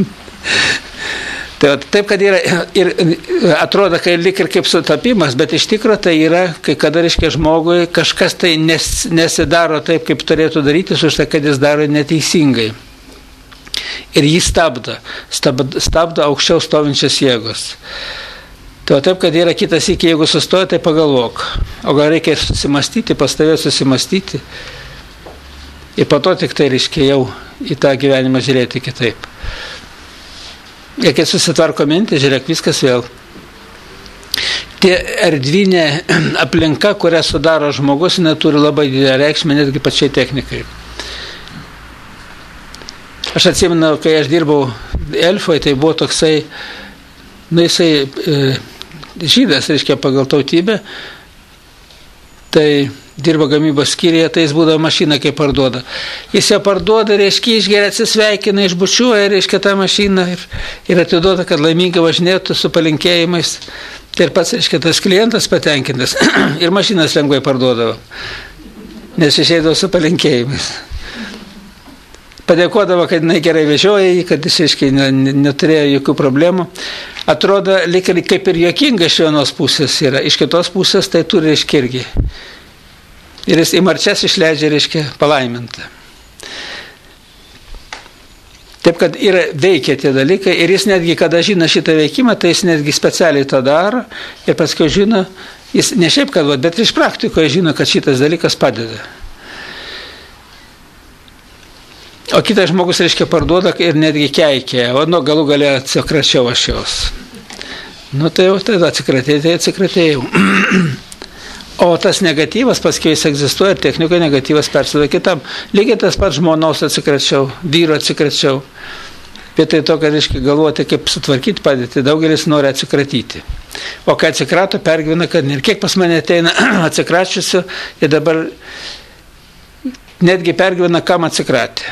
Taip, kad yra, ir atrodo, kai lyg ir kaip sutapimas, bet iš tikrųjų tai yra, kai kada žmogui kažkas tai nesidaro taip, kaip turėtų daryti, už tai, kad jis daro neteisingai. Ir jį stabdo aukščiau stovinčias jėgos. Taip, kad yra kitas iki, jeigu sustoja, tai pagalvok. O gal reikia susimastyti, pas tave susimastyti. Ir po to tik tai jau į tą gyvenimą žiūrėti kitaip. Ir kai susitvarko mintį, žiūrėk, viskas vėl. Tie erdvinė aplinka, kurią sudaro žmogus, neturi labai didelę reikšmę, netgi pačiai technikai. Aš atsimenu, kai aš dirbau Elfoje, tai buvo toksai, jisai žydas, pagal tautybę, tai dirba gamybos skyriuje, tai jis būdavo mašiną, kaip parduoda. Jis ją parduoda, išgeria, atsisveikina, išbučiuoja, tą mašiną ir atiduoda, kad laimingai važinėtų su palinkėjimais. Tai ir pats, tas klientas patenkintas ir mašinas lengvai parduodavo, nes išeidavo su palinkėjimais. Padėkodavo, kad jinai gerai vežioja jį, kad jis neturėjo jokių problemų. Atrodo, kaip ir juokinga iš vienos pusės yra, iš kitos pusės tai turi irgi. Ir jis į marčias išleidžia, palaimintą. Taip, kad veikia tie dalykai ir jis netgi, kada žino šitą veikimą, tai jis netgi specialiai tą daro ir paskui žino, jis ne šiaip kalba, bet iš praktikoje žino, kad šitas dalykas padeda. O kitas žmogus, reiškia, parduoda ir netgi keikia, o nu galų galę atsikračiau aš jos. Nu tai jau tada atsikratėjau. O tas negatyvas, paskui jis egzistuoja ir technikoje negatyvas persida kitam. Lygiai tas pats žmonos atsikračiau, vyro atsikračiau. Vietoj to, kad reiškia galvoti, kaip sutvarkyti padėtį, daugelis nori atsikratyti. O kai atsikrato, pergyvena, kad ir kiek pas mane ateina atsikračiusių ir dabar netgi pergyvena, kam atsikratė.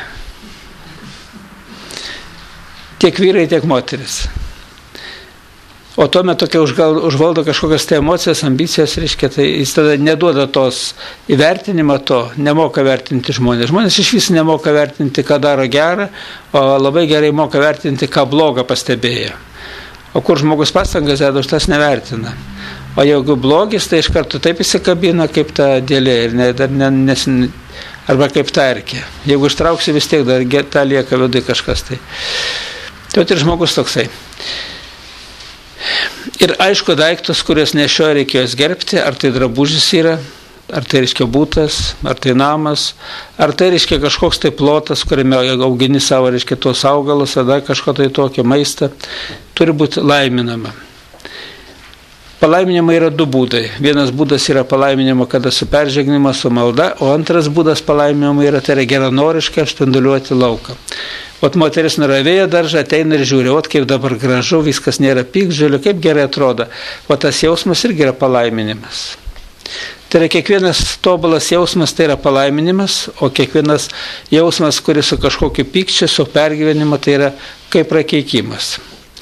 Tiek vyrai, tiek moteris. O tuo metu, kai užvaldo kažkokias tai emocijas, ambicijas, reiškia, tai jis tada neduoda tos įvertinimo to, nemoka vertinti žmonės. Žmonės iš vis nemoka vertinti, ką daro gerą, o labai gerai moka vertinti, ką blogą pastebėjo. O kur žmogus pastangas deda, už tas nevertina. O jeigu blogis, tai iš karto taip įsikabina kaip ta dėlė ir arba kaip ta erkė. Jeigu ištrauksi, vis tiek dar ta lieka vidui kažkas tai. Tai ir žmogus toksai. Ir aišku, daiktus, kuriuos nešioja, reikėjo gerbti, ar tai drabužis yra, ar tai reiškia būtas, ar tai namas, ar tai reiškia kažkoks tai plotas, kuriame augini savo, reiškia, tuos augalus, ar dar kažko tai tokio maistą, turi būti laiminama. Palaiminimo yra du būdai. Vienas būdas yra palaiminimo, kada su peržegnimu, su malda, o antras būdas palaiminimo yra, tai yra geranoriškai spinduliuoti lauką. Ot moteris nuravėjo daržą, ateina ir žiūri, ot kaip dabar gražu, viskas nėra piktžolių, kaip gerai atrodo. O tas jausmas irgi yra palaiminimas. Tai yra kiekvienas tobulas jausmas, tai yra palaiminimas, o kiekvienas jausmas, kuris su kažkokiu pykčiu, su pergyvenimu, tai yra kaip prakeikimas.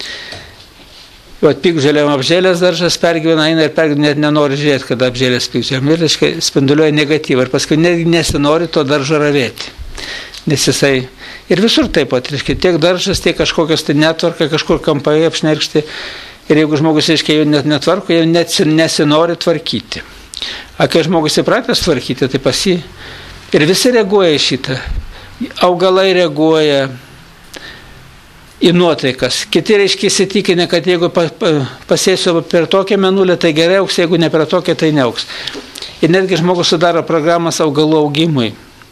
Ot piktžolėm apžėlės daržas pergyvena, eina ir pergyvena, net nenori žiūrėti, kada apžėlės piktžolėm. Ir reiškia, spinduliuoja negatyvą ir paskui nesinori to daržo ravėti. Nes jisai ir visur taip pat, reiškia, tiek daržas, tiek kažkokios tai netvarka, kažkur kampai apšnerkšti. Ir jeigu žmogus, reiškia, jau net netvarko, jau nesinori tvarkyti. O kai žmogus įpratęs tvarkyti, tai pas jį. Ir visi reaguoja į šitą. Augalai reaguoja į nuotaikas. Kiti, reiškia, įsitikinę, kad jeigu pasėsiu per tokią mėnulę, tai gerai auks, jeigu ne per tokią, tai neauks. Ir netgi žmogus sudaro programas augalų augimui.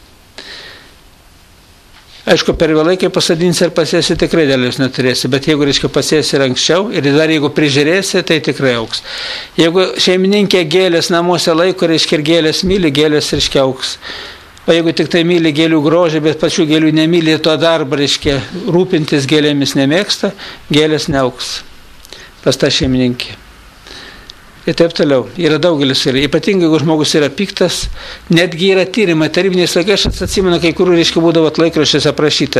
Aišku, per vėlai, kai pasadinsi ir pasėsi, tikrai dėlės neturėsi, bet jeigu, reiškia, pasėsi ir anksčiau ir dar jeigu prižiūrėsi, tai tikrai auks. Jeigu šeimininkė gėlės namuose laiko, reiškia, ir gėlės myli, gėlės, reiškia, auks. O jeigu tik tai myli gėlių grožį, bet pačių gėlių nemyli, to darbą, reiškia, rūpintis gėlėmis nemėgsta, gėlės neauks. Pas tą šeimininkė. Ir taip toliau. Yra daugelis. Ir ypatingai, jeigu žmogus yra piktas, netgi yra tyrimai. Tarybiniais laikais aš atsimenu, kai kurių, reiškia, būdavo laikraščiuose aprašyta.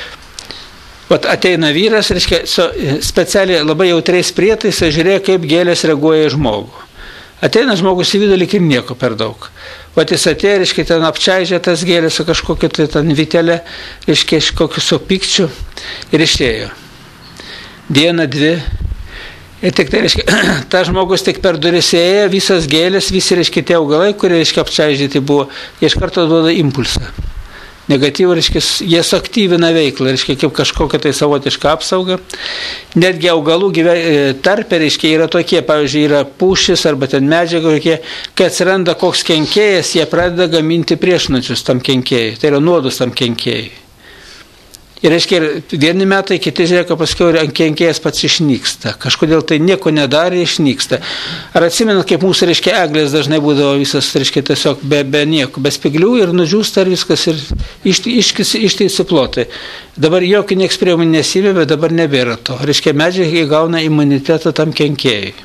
Vat ateina vyras, reiškia, specialiai labai jautriais prietaisais žiūrėjo, kaip gėlės reaguoja į žmogų. Ateina žmogus į vidų, lyg ir nieko per daug. Vat jis atėjo, reiškia, ten apčaižė tas gėlės su kažkokia tai ten vitelė, reiškia, kokiu su pykčiu ir išėjo. Dieną, dvi. Ir tik tai, reiškia, ta žmogus tik per duris ėjo, visas gėlės, visi, reiškia, tie augalai, kurie, reiškia, apčaižyti buvo, jie iš karto duoda impulsą. Negatyvų, reiškia, jie suaktyvina veiklą, reiškia, kaip kažkokia tai savotiška apsauga. Netgi augalų tarpe, reiškia, yra tokie, pavyzdžiui, yra pušis arba ten medžiaga, kai atsiranda koks kenkėjas, jie pradeda gaminti priešnučius tam kenkėjui, tai yra nuodus tam kenkėjui. Ir reiškia, vieni metai, kiti žiūrėk, paskui kenkėjas pats išnyksta. Kažkodėl tai nieko nedarė, išnyksta. Ar atsimenat, kaip mūsų, reiškia, eglės dažnai būdavo visas, reiškia, tiesiog be nieko, be spiglių ir nudžiūsta ir viskas ir ištisi plotai. Dabar jokių nieks priemonių nesivė, bet dabar nebėra to. Reiškia, medžiai įgauna imunitetą tam kenkėjui.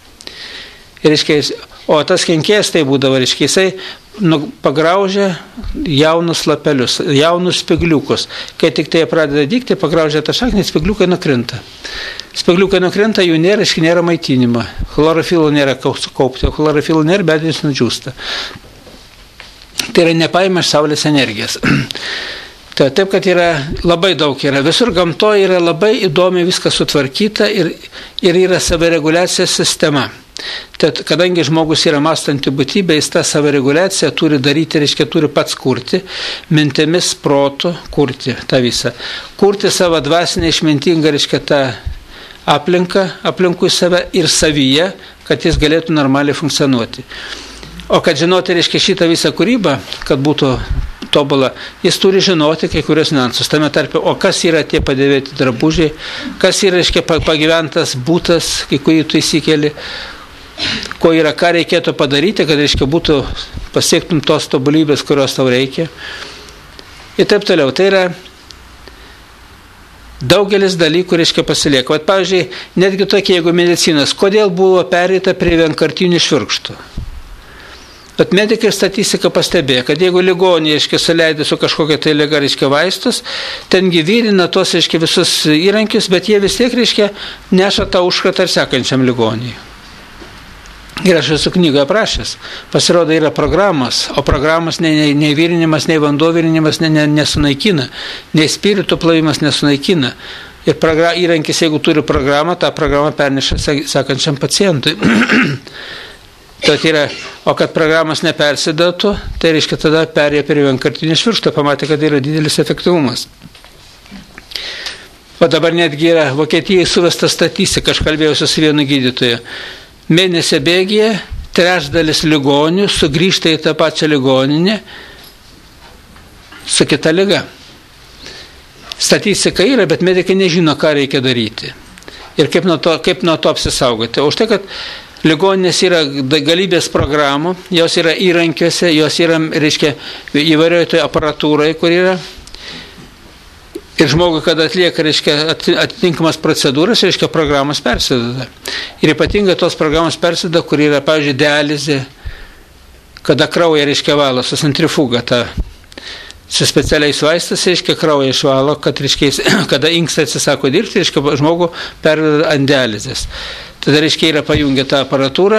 Ir reiškia, o tas kenkėjas tai būdavo, reiškia, jisai pagraužia jaunus lapelius, jaunus spigliukus. Kai tik tai pradeda dygti, pagraužia tą šaknį, spigliukai nukrinta. Spigliukai nukrinta, jų nėra, reiškia, nėra maitinimo. Chlorofilo nėra kaupti, chlorofilo nėra, bet jis nudžiūsta. Tai yra nepaima iš saulės energijos. Taip, kad yra labai daug yra. Visur gamtoje yra labai įdomi viskas sutvarkyta ir yra savireguliacijos sistema. Tad, kadangi žmogus yra mąstanti būtybė, jis tą savireguliaciją turi daryti, reiškia, turi pats kurti, mintimis, protu kurti tą visą. Kurti savo dvasinę išmintingą, reiškia, tą aplinką, aplinkui save ir savyje, kad jis galėtų normaliai funkcionuoti. O kad žinoti, reiškia, šitą visą kūrybą, kad būtų tobula, jis turi žinoti kai kurios niuansus. Tame tarpe, o kas yra tie padėvėti drabužiai, kas yra, reiškia, pagyventas būtas, kai kurį tu įsikeli, ko yra, ką reikėtų padaryti, kad, reiškia, būtų pasiektum tos tobulybės, kurios tau reikia. Ir taip toliau. Tai yra daugelis dalykų, reiškia, pasilieka. Vat, pavyzdžiui, netgi tokie, jeigu medicinos, kodėl buvo pereita prie vienkartinių švirkštų? Bet medikai statistika pastebėjo, kad jeigu ligonį, reiškia, suleidė su kažkokia tai liga, reiškia, vaistus, ten gyvyrina tos, reiškia, visus įrankius, bet jie vis tiek, reiškia, neša tą užkratą ir sekančiam ligoniui. Ir aš esu knygoje aprašęs. Pasirodo, yra programos, o programos nei vyrinimas, nei vanduo vyrinimas nesunaikina, nei spiritų plavimas nesunaikina. Ir įrankis, jeigu turi programą, tą programą perneša sekančiam pacientui. Yra, o kad programas nepersidatų, tai reiškia tada perėjo prie vienkartinį švirkštą, pamatė, kad yra didelis efektyvumas. O dabar netgi yra Vokietijai suvesta statistika, aš kalbėjausi su vienu gydytoju. Mėnesio bėgyje trečdalis ligonių sugrįžta į tą pačią ligoninę su kita liga. Statistika yra, bet medikai nežino, ką reikia daryti. Ir kaip nuo to apsisaugoti. O už tai, kad ligoninės yra galybės programų, jos yra įrankiuose, jos yra, reiškia, įvairioje toje aparatūroje, kur yra. Ir žmogui, kada atlieka, reiškia, atitinkamas procedūras, reiškia, programos persideda. Ir ypatingai tos programos persideda, kur yra, pavyzdžiui, dializė, kada kraują, reiškia, valo su centrifuga, su specialiais vaistais, reiškia, kraują išvalo, kad, reiškia, kada inkstai atsisako dirbti, reiškia, žmogų perveda ant dializės. Tada, reiškia, yra pajungia tą aparatūrą,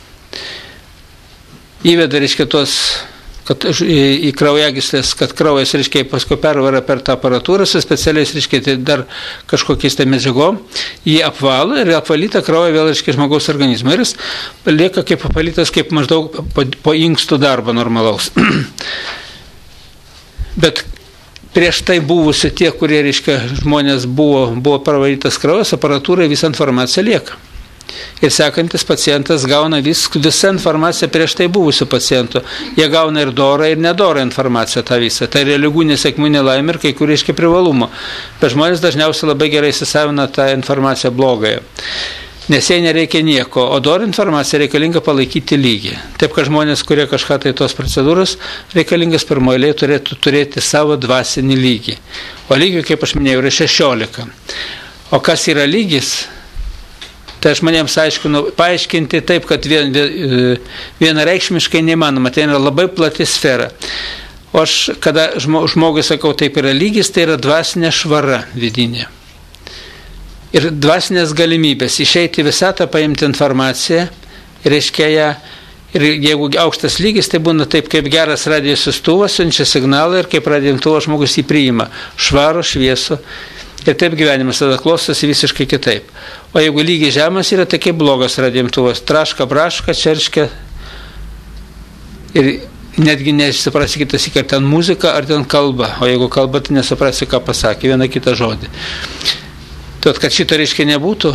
įveda, reiškia, tos, kad į kraujagyslės, kad kraujas, reiškia, paskui pervara per tą aparatūrą, su specialiais, reiškia, tai dar kažkokiais tai medžiagom, jį apvalo ir apvalytą kraują vėl, reiškia, žmogaus organizmą. Ir jis lieka kaip apvalytas, kaip maždaug po inkstų darbo normalaus. Bet prieš tai buvusi tie, kurie, reiškia, žmonės buvo pravalytas kraujas, aparatūrai visą informaciją lieka. Ir sekantis pacientas gauna visą informaciją prieš tai buvusių pacientų. Jie gauna ir dorą, ir nedorą informaciją tą visą. Tai yra ligų nesėkmių nelaimė ir kai kur, reiškia, privalumo. Bet žmonės dažniausiai labai gerai įsisavina tą informaciją blogąją. Nes jai nereikia nieko, o dorą informaciją reikalinga palaikyti lygį. Taip, kad žmonės, kurie kažką tai tos procedūros reikalingas pirmoje eilėje, turėtų turėti savo dvasinį lygį. O lygių, kaip aš minėjau, yra 16. O kas yra lygis? Tai aš manėms paaiškinti taip, kad vienareikšmiškai neįmanoma, tai yra labai plati sfera. O aš, kada žmogui sakau, taip yra lygis, tai yra dvasinė švara vidinė. Ir dvasinės galimybės išeiti visatą, paimti informaciją, reiškia ją, ir jeigu aukštas lygis, tai būna taip, kaip geras radijo siųstuvas, siunčia signalą ir kaip radijo žmogus jį priima, švarų, šviesų. Ir taip gyvenimas tada klostosi visiškai kitaip. O jeigu lygiai žemas yra, tai kaip blogas radimtuvas. Traška, braška, čerškia. Ir netgi nesuprasi kitas, ar ten muzika, ar ten kalba. O jeigu kalba, tai nesuprasi, ką pasakė, vieną kitą žodį. Tad, kad šito reiškia nebūtų,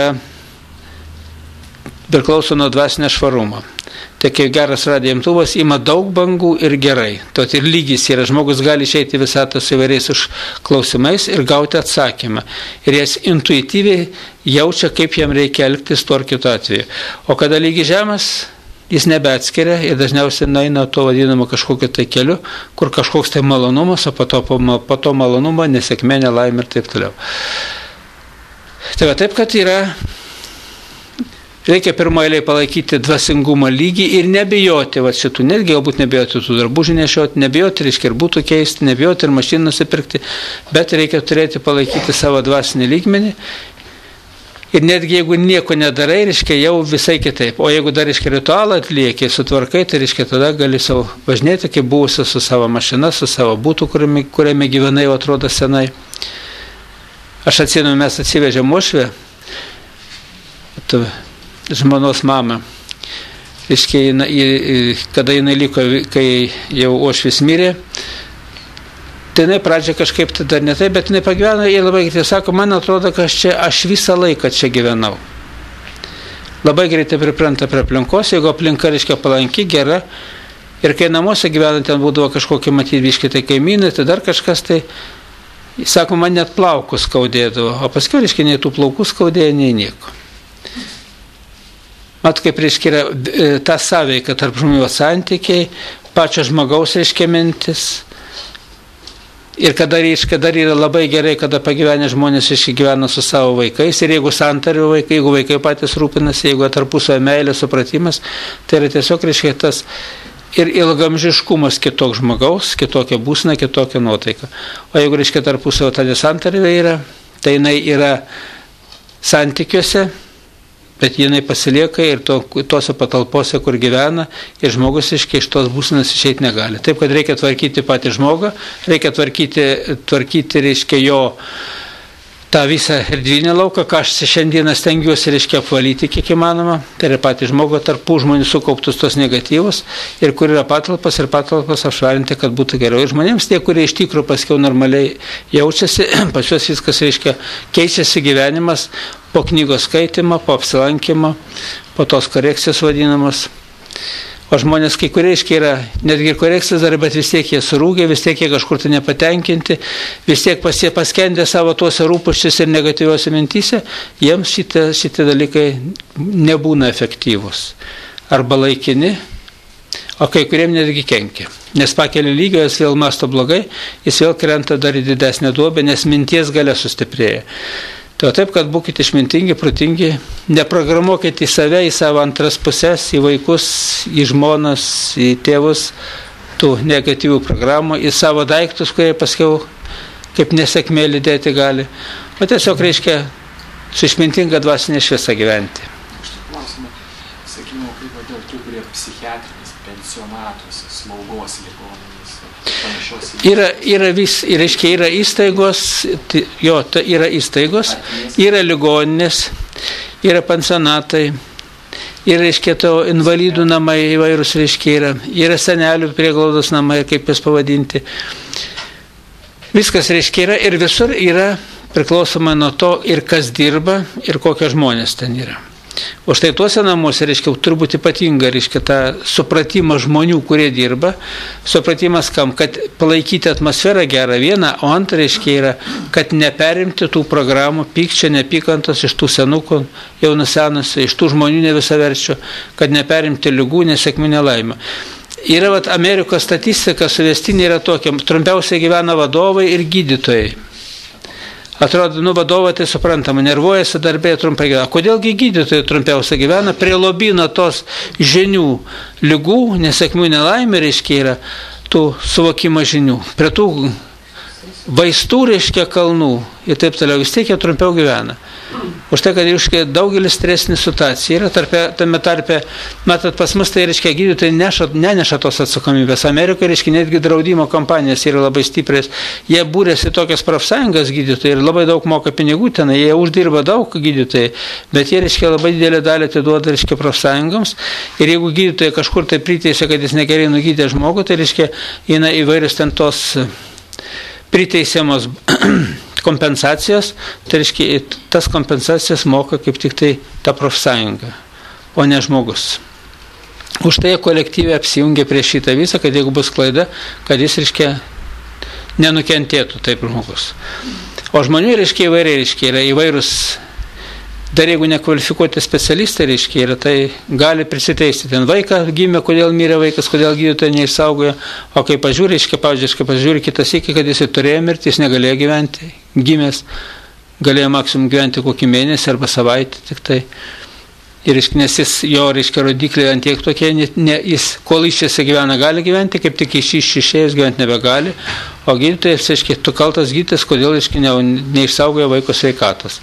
priklauso nuo dvasinio švarumo. Tai kaip geras radijimtuvas ima daug bangų ir gerai. Tad ir lygis yra, žmogus gali išeiti visatą su įvairiais klausimais ir gauti atsakymą. Ir jas intuityviai jaučia, kaip jam reikia elgtis tuo ar kitu atveju. O kada lygis žemas, jis nebeatskiria ir dažniausiai nueina to vadinamo kažkokio tai keliu, kur kažkoks tai malonumas, o po to malonumo nesėkmė, nelaimė ir taip toliau. Tai va taip, kad yra... Reikia pirmoje eilėje palaikyti dvasingumo lygį ir nebijoti šitų, netgi galbūt nebijoti tų drabužių nešioti, nebijoti, reiškia, ir būtų keisti, nebijoti ir mašiną nusipirkti, bet reikia turėti palaikyti savo dvasinį lygmenį. Ir netgi jeigu nieko nedarai, reiškia, jau visai kitaip. O jeigu dar, reiškia, ritualą atlieki, sutvarkai, tai, reiškia, tada gali savo važinėti, kaip buvusi su savo mašina, su savo būtų, kuriame gyvenai, jau atrodo senai. Aš atsimenu, mes atsivežėm uošvę. žmonos mamą. Reiškia, kada jinai liko, kai jau Uošvis mirė, tai jinai pradžia kažkaip tada ne taip, bet jinai pagyveno ir labai greitai sako, man atrodo, kad aš visą laiką čia gyvenau. Labai greitai pripranta prie aplinkos, jeigu aplinka, reiškia, palanki, gera, ir kai namuose gyvenant, ten būdavo kažkokie matyti biški tai kaimynai, tai dar kažkas, tai, sako, man net plaukus skaudėdavo, o paskui, reiškia, nei tų plaukų skaudėjo, nei nieko. Mat, kaip, reiškia, yra ta sąveika tarp žmonių santykiai, pačio žmogaus, reiškia, mintis. Ir kada, reiškia, dar yra labai gerai, kada pagyvenę žmonės, reiškia, gyvena su savo vaikais. Ir jeigu santario vaikai, jeigu vaikai patys rūpinasi, jeigu tarpusavio meilė, supratimas, tai yra tiesiog, reiškia, tas ir ilgamžiškumas kitoks žmogaus, kitokia būsena, kitokia nuotaika. O jeigu, reiškia, tarpusavio ta nesantario yra, tai jinai yra santykiuose, bet jinai pasilieka ir tose patalpose, kur gyvena, ir žmogus, reiškia, iš tos būsenos išeiti negali. Taip, kad reikia tvarkyti patį žmogą, reikia tvarkyti, reiškia, jo tą visą erdvinę lauką, ką aš šiandieną stengiuosi, reiškia, apvalyti kiek įmanoma, tai yra patį žmogų tarpų žmonių sukauptus tos negatyvus, ir kur yra patalpas apšvarinti, kad būtų geriau. Ir žmonėms tie, kurie iš tikrųjų paskiau normaliai jaučiasi, pas juos viskas, reiškia, keičiasi gyvenimas, po knygos skaitimo, po apsilankimo, po tos korekcijos vadinamos. O žmonės, kai kurie, reiškia, yra netgi korekcijas dar, bet vis tiek jie surūgė, vis tiek jie kažkur tai nepatenkinti, vis tiek paskendė savo tuose rūpesčiuose ir negatyviuose mintyse, jiems šitie dalykai nebūna efektyvus. Arba laikini, o kai kuriem netgi kenkia. Nes pakelia lygio, jis vėl masto blogai, jis vėl krenta dar į didesnę duobę, nes minties galia sustiprėja. Tai taip, kad būkite išmintingi, protingi, neprogramuokite į save, į savo antras pusės, į vaikus, į žmonas, į tėvus, tų negatyvių programų, į savo daiktus, kurie paskiau kaip nesėkmė lydėti gali. O tiesiog reiškia su išmintinga dvasinė šviesa gyventi. Aš tik klausimą, sakymu, kaip dėl tų, kurie psichiatrinis, pensionatus, slaugos ligoninės. Yra įstaigos, yra įstaigos, yra ligoninės, yra pensionatai, yra, reiškia, invalidų namai įvairūs, reiškia, yra senelių prieglaudos namai, kaip jas pavadinti. Viskas, reiškia, yra ir visur yra priklausomai nuo to, ir kas dirba, ir kokie žmonės ten yra. O štai tuose namuose, reiškia, turbūt ypatinga, reiškia, tą supratimą žmonių, kurie dirba, supratimas kam, kad palaikyti atmosferą gerą vieną, o antra, reiškia, yra, kad neperimti tų programų, pykčio, nepykantos iš tų senukų, jau nusenusių, iš tų žmonių nevisaverčių, kad neperimti lygų, nesėkmių, nelaimę. Yra Amerikos statistika suvestinė yra tokia, trumpiausiai gyvena vadovai ir gydytojai. Atrodo, vadovai tai suprantama, nervuojasi darbėje trumpai gyvena. Kodėlgi gydytojai trumpiausiai gyvena? Prie lobino tos žinių lygų, nesėkmių, nelaimė, reiškia, yra tų suvokimo žinių. Prie tų vaistų, reiškia, kalnų ir taip toliau, vis tiek jie trumpiau gyvena. Už tai, kad, reiškia, daugelis stresinė situacija yra tame tarpe, matot, pas mus tai, reiškia, gydytojai neneša tos atsakomybės. Amerikoje, reiškia, netgi draudimo kompanijas yra labai stiprias. Jie būrėsi tokias profsąjungas gydytojai ir labai daug moka pinigų ten, jie uždirba daug gydytojai, bet jie, reiškia, labai didelę dalį atiduoda, reiškia, profsąjungoms. Ir jeigu gydytojai kažkur tai priteisė, kad jis negerai nugydė žmogų, tai, reiškia, eina įvairius ten tos priteisiamos kompensacijos, tai reiškia, tas kompensacijas moka kaip tik tai ta profsąjunga, o ne žmogus. Už tai kolektyviai apsijungia prieš šitą visą, kad jeigu bus klaida, kad jis, reiškia, nenukentėtų taip žmogus. O žmonių, reiškia, įvairiai, reiškia, yra įvairūs, dar jeigu nekvalifikuoti specialistai, reiškia, yra, tai gali prisiteisti. Ten vaiką gimė, kodėl mirė vaikas, kodėl gydytojai neišsaugojo, o kai pažiūrė, reiškia, pažiūrė kitas iki, kad jis turėjo mirti, jis negalėjo gyventi, gimęs, galėjo maksimum gyventi kokį mėnesį arba savaitę tik tai. Ir, nes jis, jo, reiškia, rodikliai ant tiek tokie, jis, kol išėse gyvena, gali gyventi, kaip tik išėjęs gyventi nebegali, o gydytojas, reiškia, tu kaltas gydytojas, kodėl, reiškia, neišsaugojo vaiko sveikatos.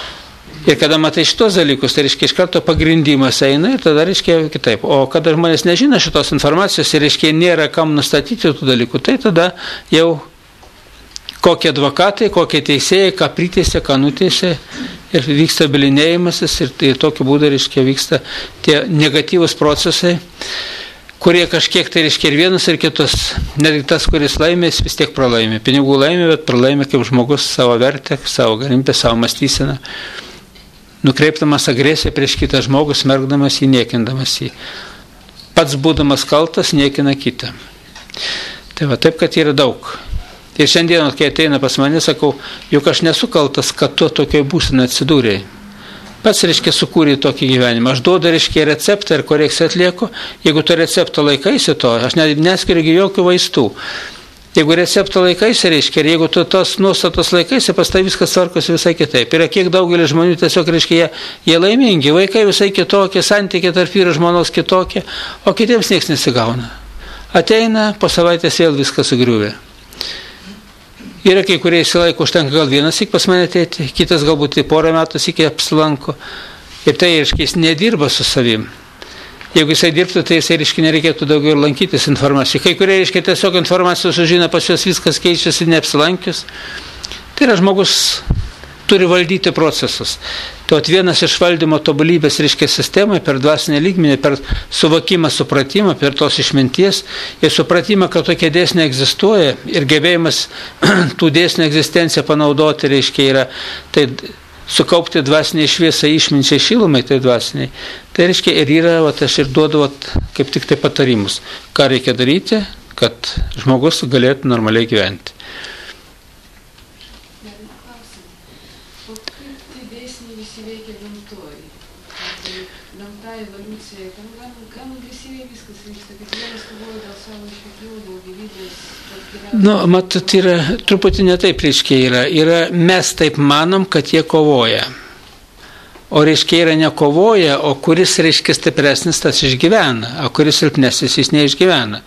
Ir kada matai šitos dalykus, tai, reiškia, iš karto pagrindimas eina ir tada, reiškia, kitaip. O kada žmonės nežino šitos informacijos ir, reiškia, nėra kam nustatyti tų dalykų, tai tada jau kokie advokatai, kokie teisėjai, ką priteisė, ką nuteisė, ir vyksta bilinėjimasis ir tokiu būdu, reiškia, vyksta tie negatyvus procesai, kurie kažkiek tai reiškia ir vienas ir kitus. Netgi tas, kuris laimė, jis vis tiek pralaimė. Pinigų laimė, bet pralaimė kaip žmogus savo vertę, savo galimybę, savo mąstyseną, nukreipdamas agresiją prieš kitą žmogų, smergdamas jį, niekindamas jį. Pats būdamas kaltas, niekina kitą. Tai va, taip, kad yra daug. Ir šiandien, kai ateina pas mane, sakau, juk aš nesu kaltas, kad tu tokioj būsenai atsidūrėjai. Pats, reiškia, sukūrė tokį gyvenimą. Aš duodu, reiškia, receptą ir korekciją atlieku. Jeigu tu receptą laikaisi to, aš neskiriu jokių vaistų. Jeigu receptą laikaisi, reiškia, ir jeigu tu tos nuostatos laikaisi, pas tai viskas tvarkosi visai kitaip. Yra kiek daugelis žmonių tiesiog, reiškia, jie laimingi, vaikai visai kitokie, santykiai tarp vyro žmonos kitokie, o kitiems nieks nesigauna. Ateina, po savaitės vėl viskas sugriuvė. Yra kai kurie įsilaiko, užtenka gal vienas pas mane ateiti, kitas galbūt porą metų iki apsilanko. Ir tai, reiškia, jis nedirba su savim. Jeigu jisai dirbtų, tai jisai, reiškia, nereikėtų daugiau lankytis informaciją. Kai kurie, reiškia, tiesiog informacijos sužino, pas juos viskas keičiasi neapsilankius. Tai yra žmogus turi valdyti procesus. Tai vienas iš valdymo tobulybės, reiškia, sistemai per dvasinį lygmenį, per suvokimą, supratimą, per tos išminties ir supratimą, kad tokie dėsniai egzistuoja ir gebėjimas tų dėsnių egzistenciją panaudoti, reiškia, yra tai sukaupti dvasiniai šviesą, išminčiai, šilumai, tai dvasiniai. Tai reiškia, ir yra, aš ir duodu kaip tik tai patarimus, ką reikia daryti, kad žmogus galėtų normaliai gyventi. Matot, yra truputį netaip, reiškia, yra mes taip manom, kad jie kovoja. O reiškia, yra nekovoja, o kuris, reiškia, stipresnis, tas išgyvena, o kuris silpnesnis, jis neišgyvena.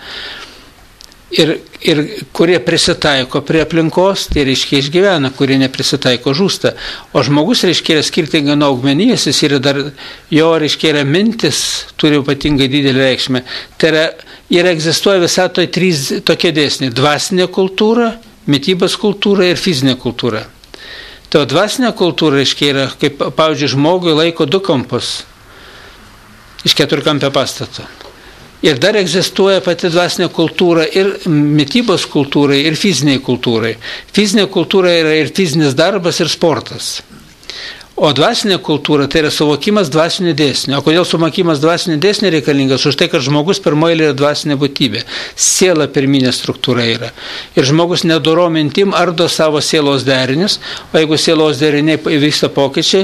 Ir kurie prisitaiko prie aplinkos, tai reiškia išgyvena, kurie neprisitaiko žūsta. O žmogus, reiškia, yra skirtingai nuo augmenijos, jis yra dar, jo, reiškia, yra mintis, turi ypatingai didelį reikšmę. Tai yra egzistuoja visatoje trys tokie dėsniai: dvasinė kultūra, mitybos kultūra ir fizinė kultūra. Tai dvasinė kultūra, reiškia, yra, kaip, pavyzdžiui, žmogui laiko 2 kampus iš 4-kampio pastato. Ir dar egzistuoja pati dvasinė kultūra ir mitybos kultūrai, ir fiziniai kultūrai. Fizinė kultūra yra ir fizinis darbas, ir sportas. O dvasinė kultūra tai yra suvokimas dvasinio dėsnio. O kodėl suvokimas dvasinio dėsnio reikalingas? Už tai, kad žmogus pirmoji yra dvasinė būtybė. Siela pirminė struktūra yra. Ir žmogus nedoro mintim ardo savo sielos derinius, o jeigu sielos deriniai įvyksta pokyčiai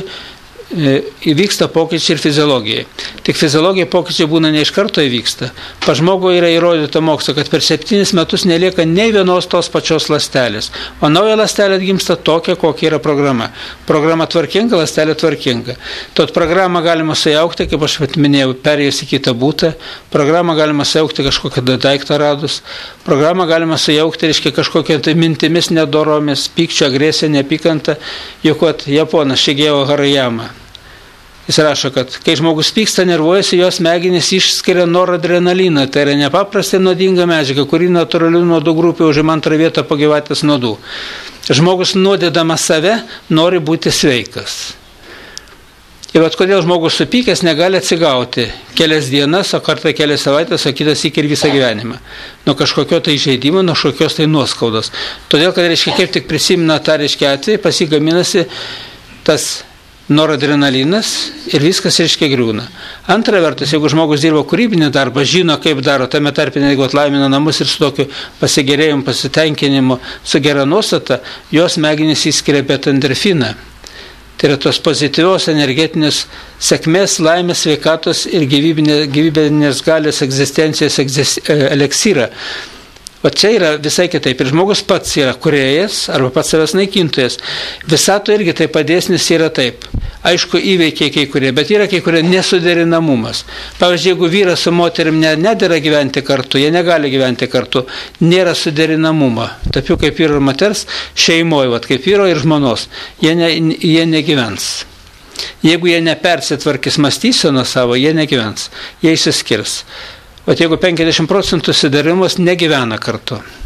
ir fiziologijai. Tik fiziologijai pokyčiai būna ne iš karto įvyksta. Pa žmogų yra įrodyta mokslo, kad per 7 metus nelieka nei vienos tos pačios ląstelės. O nauja ląstelė atgimsta tokia, kokia yra programa. Programa tvarkinga, ląstelė tvarkinga. Tot programą galima sujaukti, kaip aš minėjau, perėjus į kitą būtą. Programą galima sujaukti kažkokią daiktą radus. Programą galima sujaukti, reiškia, kažkokią tai mintimis nedoromis, pykčio, agresiją, neapykantą. Juk Japonas Shigeo Harayama. Jis rašo, kad kai žmogus pyksta, nervuojasi, jos smegenys išskiria noradrenaliną, tai yra nepaprastai nuodinga medžiaga, kuri natūralių nuodų grupė užima 2 vietą po gyvatės nuodų. Žmogus nuodėdamas save nori būti sveikas. Ir kodėl žmogus supykęs negali atsigauti kelias dienas, o kartą kelias savaitės, o kitas ir visą gyvenimą. Nuo kažkokio tai įžeidimo, nuo kažkokios tai nuoskaudos. Todėl, kad, reiškia, kaip tik prisimena tą, reiškia, atvejį, pasigaminasi tas noradrenalinas ir viskas, reiškia, griūna. Antra vertus, jeigu žmogus dirba kūrybinį darbą, žino, kaip daro, tame tarpinė, jeigu atlaimina namus ir su tokiu pasigėrėjimu, pasitenkinimu, su gera nuostata, jos smegenys įskiria beta-endorfiną. Tai yra tos pozityvios energetinės sėkmės, laimės, sveikatos ir gyvybinės galės egzistencijos eliksyrą. O čia yra visai kitaip. Ir žmogus pats yra kūrėjas arba pats savęs naikintojas. Visato irgi tai padėsnis yra taip. Aišku, įveikiai kai kurie, bet yra kai kurie nesuderinamumas. Pavyzdžiui, jeigu vyras su moterim nedera gyventi kartu, jie negali gyventi kartu, nėra suderinamumo. Taip jau kaip vyro ir moters šeimoje, kaip vyro ir žmonos, jie negyvens. Jeigu jie nepersitvarkys mąstyseną savo, jie negyvens, jie išsiskirs. O jeigu 50% sudarimas negyvena kartu.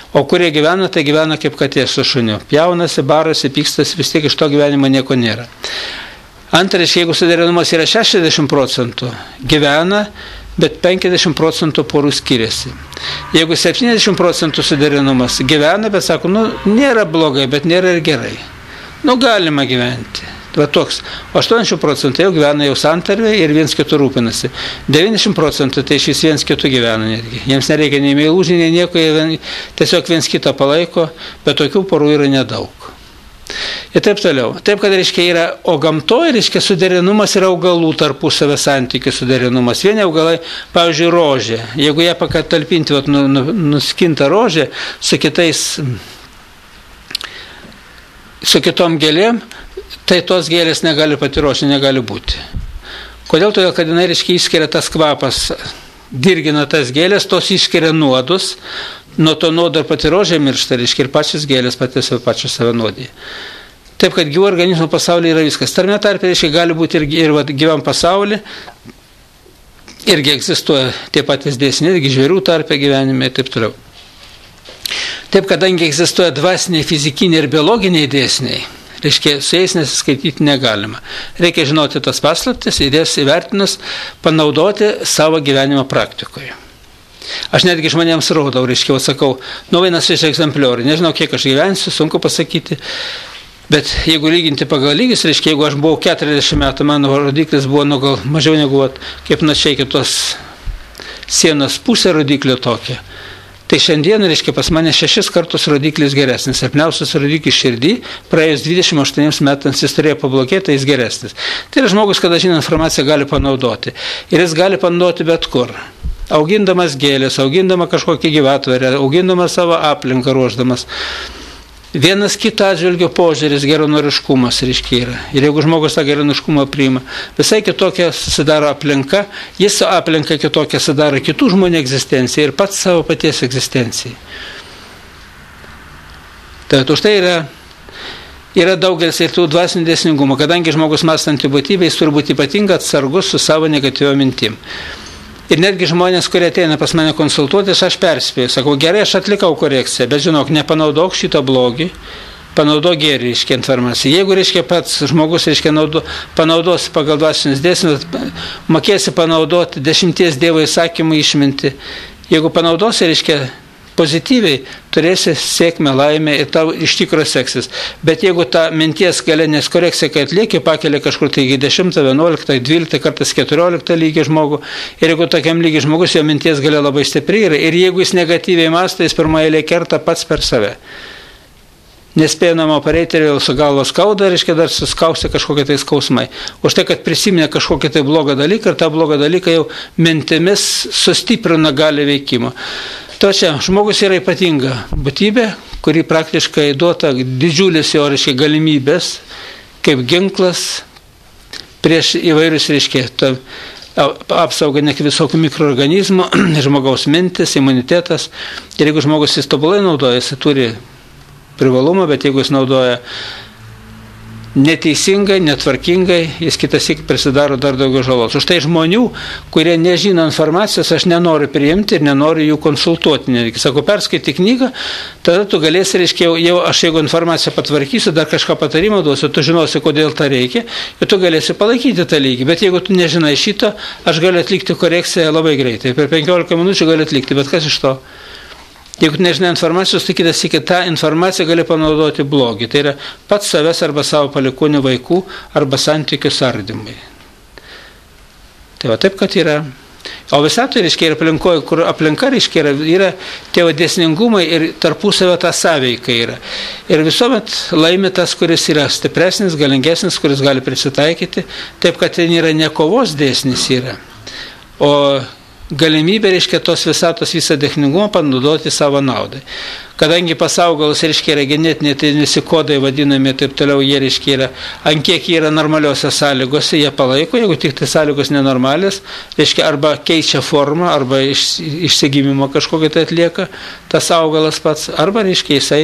O kurie gyvena, tai gyvena kaip katė su šuniu. Pjaunasi, barasi, pykstasi, vis tiek iš to gyvenimo nieko nėra. Antras, jeigu suderinamumas yra 60%, gyvena, bet 50% porų skiriasi. Jeigu 70% suderinamumas gyvena, bet sako, nėra blogai, bet nėra ir gerai. Galima gyventi. Va toks. 80% jau gyvena jau santarvė ir viens kitų rūpinasi. 90% tai šis viens kitų gyvena netgi. Jiems nereikia nei meilužių, nei nieko, jie tiesiog viens kitą palaiko, bet tokių porų yra nedaug. Ir taip toliau. Taip, kad yra, o gamtoje, suderinamumas yra augalų tarpusavio santykių suderinamumas. Vieni augalai, pavyzdžiui, rožė. Jeigu ją patalpinti, nuskinta rožė su kitom gėlėm, tai tos gėlės negali pati rožė, negali būti. Kodėl? Todėl, kad jinai, išskiria tas kvapas, dirgina tas gėlės, tos išskiria nuodus, nuo to nuodo ir pati rožė miršta, ir pačios gėlės pačios save nuodėja. Taip, kad gyvų organizmų pasaulyje yra viskas. Tarme tarpe, gali būti ir gyvam pasaulyje, irgi egzistuoja tie patys dėsniai, irgi žvėrių tarpe gyvenime ir taip toliau. Taip, kadangi egzistuoja dvasiniai, fizikiniai ir biologiniai dėsniai, su jais nesiskaityti negalima. Reikia žinoti tas paslaptis ir jas įvertinus panaudoti savo gyvenimo praktikoje. Aš netgi žmonėms rodau, sakau, vienas iš egzempliorių, nežinau, kiek aš gyvensiu, sunku pasakyti, bet jeigu lyginti pagal lygis, jeigu aš buvau 40 metų, mano rodiklis buvo gal mažiau negu, kaip našiai kitos sienos pusė rodiklio tokia, tai šiandien, pas mane 6 kartus rodiklis geresnis. Silpniausias rodiklis širdį, praėjus 28 metams jis turėjo pablogėti, tai jis geresnis. Tai yra žmogus, kada žino informaciją, gali panaudoti. Ir jis gali panaudoti bet kur. Augindamas gėlės, augindamas kažkokį gyvatvorę, augindamas savo aplinką ruošdamas. Vienas kito atžvilgio požiūris, geranoriškumas yra. Ir jeigu žmogus tą geranoriškumą priima, visai kitokia susidaro aplinka, jis su aplinka kitokia sudaro kitų žmonių egzistenciją ir pats savo paties egzistenciją. Tad už tai yra daugelis ir tų dvasinių dėsningumų, kadangi žmogus mąstanti būtybė, jis turi būti ypatingai atsargus su savo negatyvio mintim. Ir netgi žmonės, kurie ateina pas mane konsultuotis, aš perspėju, sakau, gerai, aš atlikau korekciją, bet žinok, nepanaudok šitą blogį, panaudok gėrį, informaciją. Jeigu, pats žmogus, panaudos pagal dvasinius dėsnius, mokėsi panaudoti 10 Dievo įsakymų išminti. Jeigu panaudosi, pozityviai, turėsi sėkmę, laimę ir tau iš tikro seksis. Bet jeigu ta minties galinės korekcija, kai atlieki, pakelia kažkur tai iki 10, 11, 12, kartais 14 lygį žmogų. Ir jeigu tokiam lygiai žmogus, jo minties galia labai stipri yra. Ir jeigu jis negatyviai mąsto, jis pirmąją eilę kerta pats per save. Nespėjama pareiti ir vėl su galva skauda, dar suskausia kažkokie tai skausmai. Už tai, kad prisiminė kažkokį tai blogą dalyką ir tą blogą dalyką jau mintimis sustiprina gali veikimo. To čia žmogus yra ypatinga būtybė, kuri praktiškai duota didžiulis jo galimybės, kaip ginklas prieš įvairius apsaugą ne visokių mikroorganizmų, žmogaus mintis, imunitetas. Ir jeigu žmogus jis tobulai naudoja, jis turi privalumą, bet jeigu jis naudoja neteisingai, netvarkingai, jis kitasik prisidaro dar daugiau žalos. Už tai žmonių, kurie nežino informacijos, aš nenoriu priimti ir nenoriu jų konsultuoti. Netgi sakau, perskaitai knygą, tada tu galėsi, jau aš jeigu informaciją patvarkysiu, dar kažką patarimą duosiu, tu žinosi, kodėl tą reikia, ir tu galėsi palaikyti tą lygį. Bet jeigu tu nežinai šito, aš galiu atlikti korekciją labai greitai. Per 15 minučių galiu atlikti, bet kas iš to? Jeigu nežinai informacijos, tai kitas iki tą informaciją gali panaudoti blogį. Tai yra pats savęs arba savo palikonių vaikų arba santykių sardymai. Tai va taip, kad yra. O visatoje yra aplinkoje, kur aplinka yra tie dėsningumai ir tarpusavio ta sąveika yra. Ir visuomet laimi tas, kuris yra stipresnis, galingesnis, kuris gali prisitaikyti. Taip, kad ten yra ne kovos dėsnis yra, o galimybė, tos visatos visą dėsningumą panaudoti savo naudai. Kadangi pas augalus, yra genetiniai, tai visi kodai vadinami, taip toliau, jie, yra, ant kiek yra normaliuose sąlygose, jie palaiko, jeigu tik tai sąlygos nenormalios, arba keičia formą, arba išsigimimo kažkokį tai atlieka tas augalas pats, arba, jisai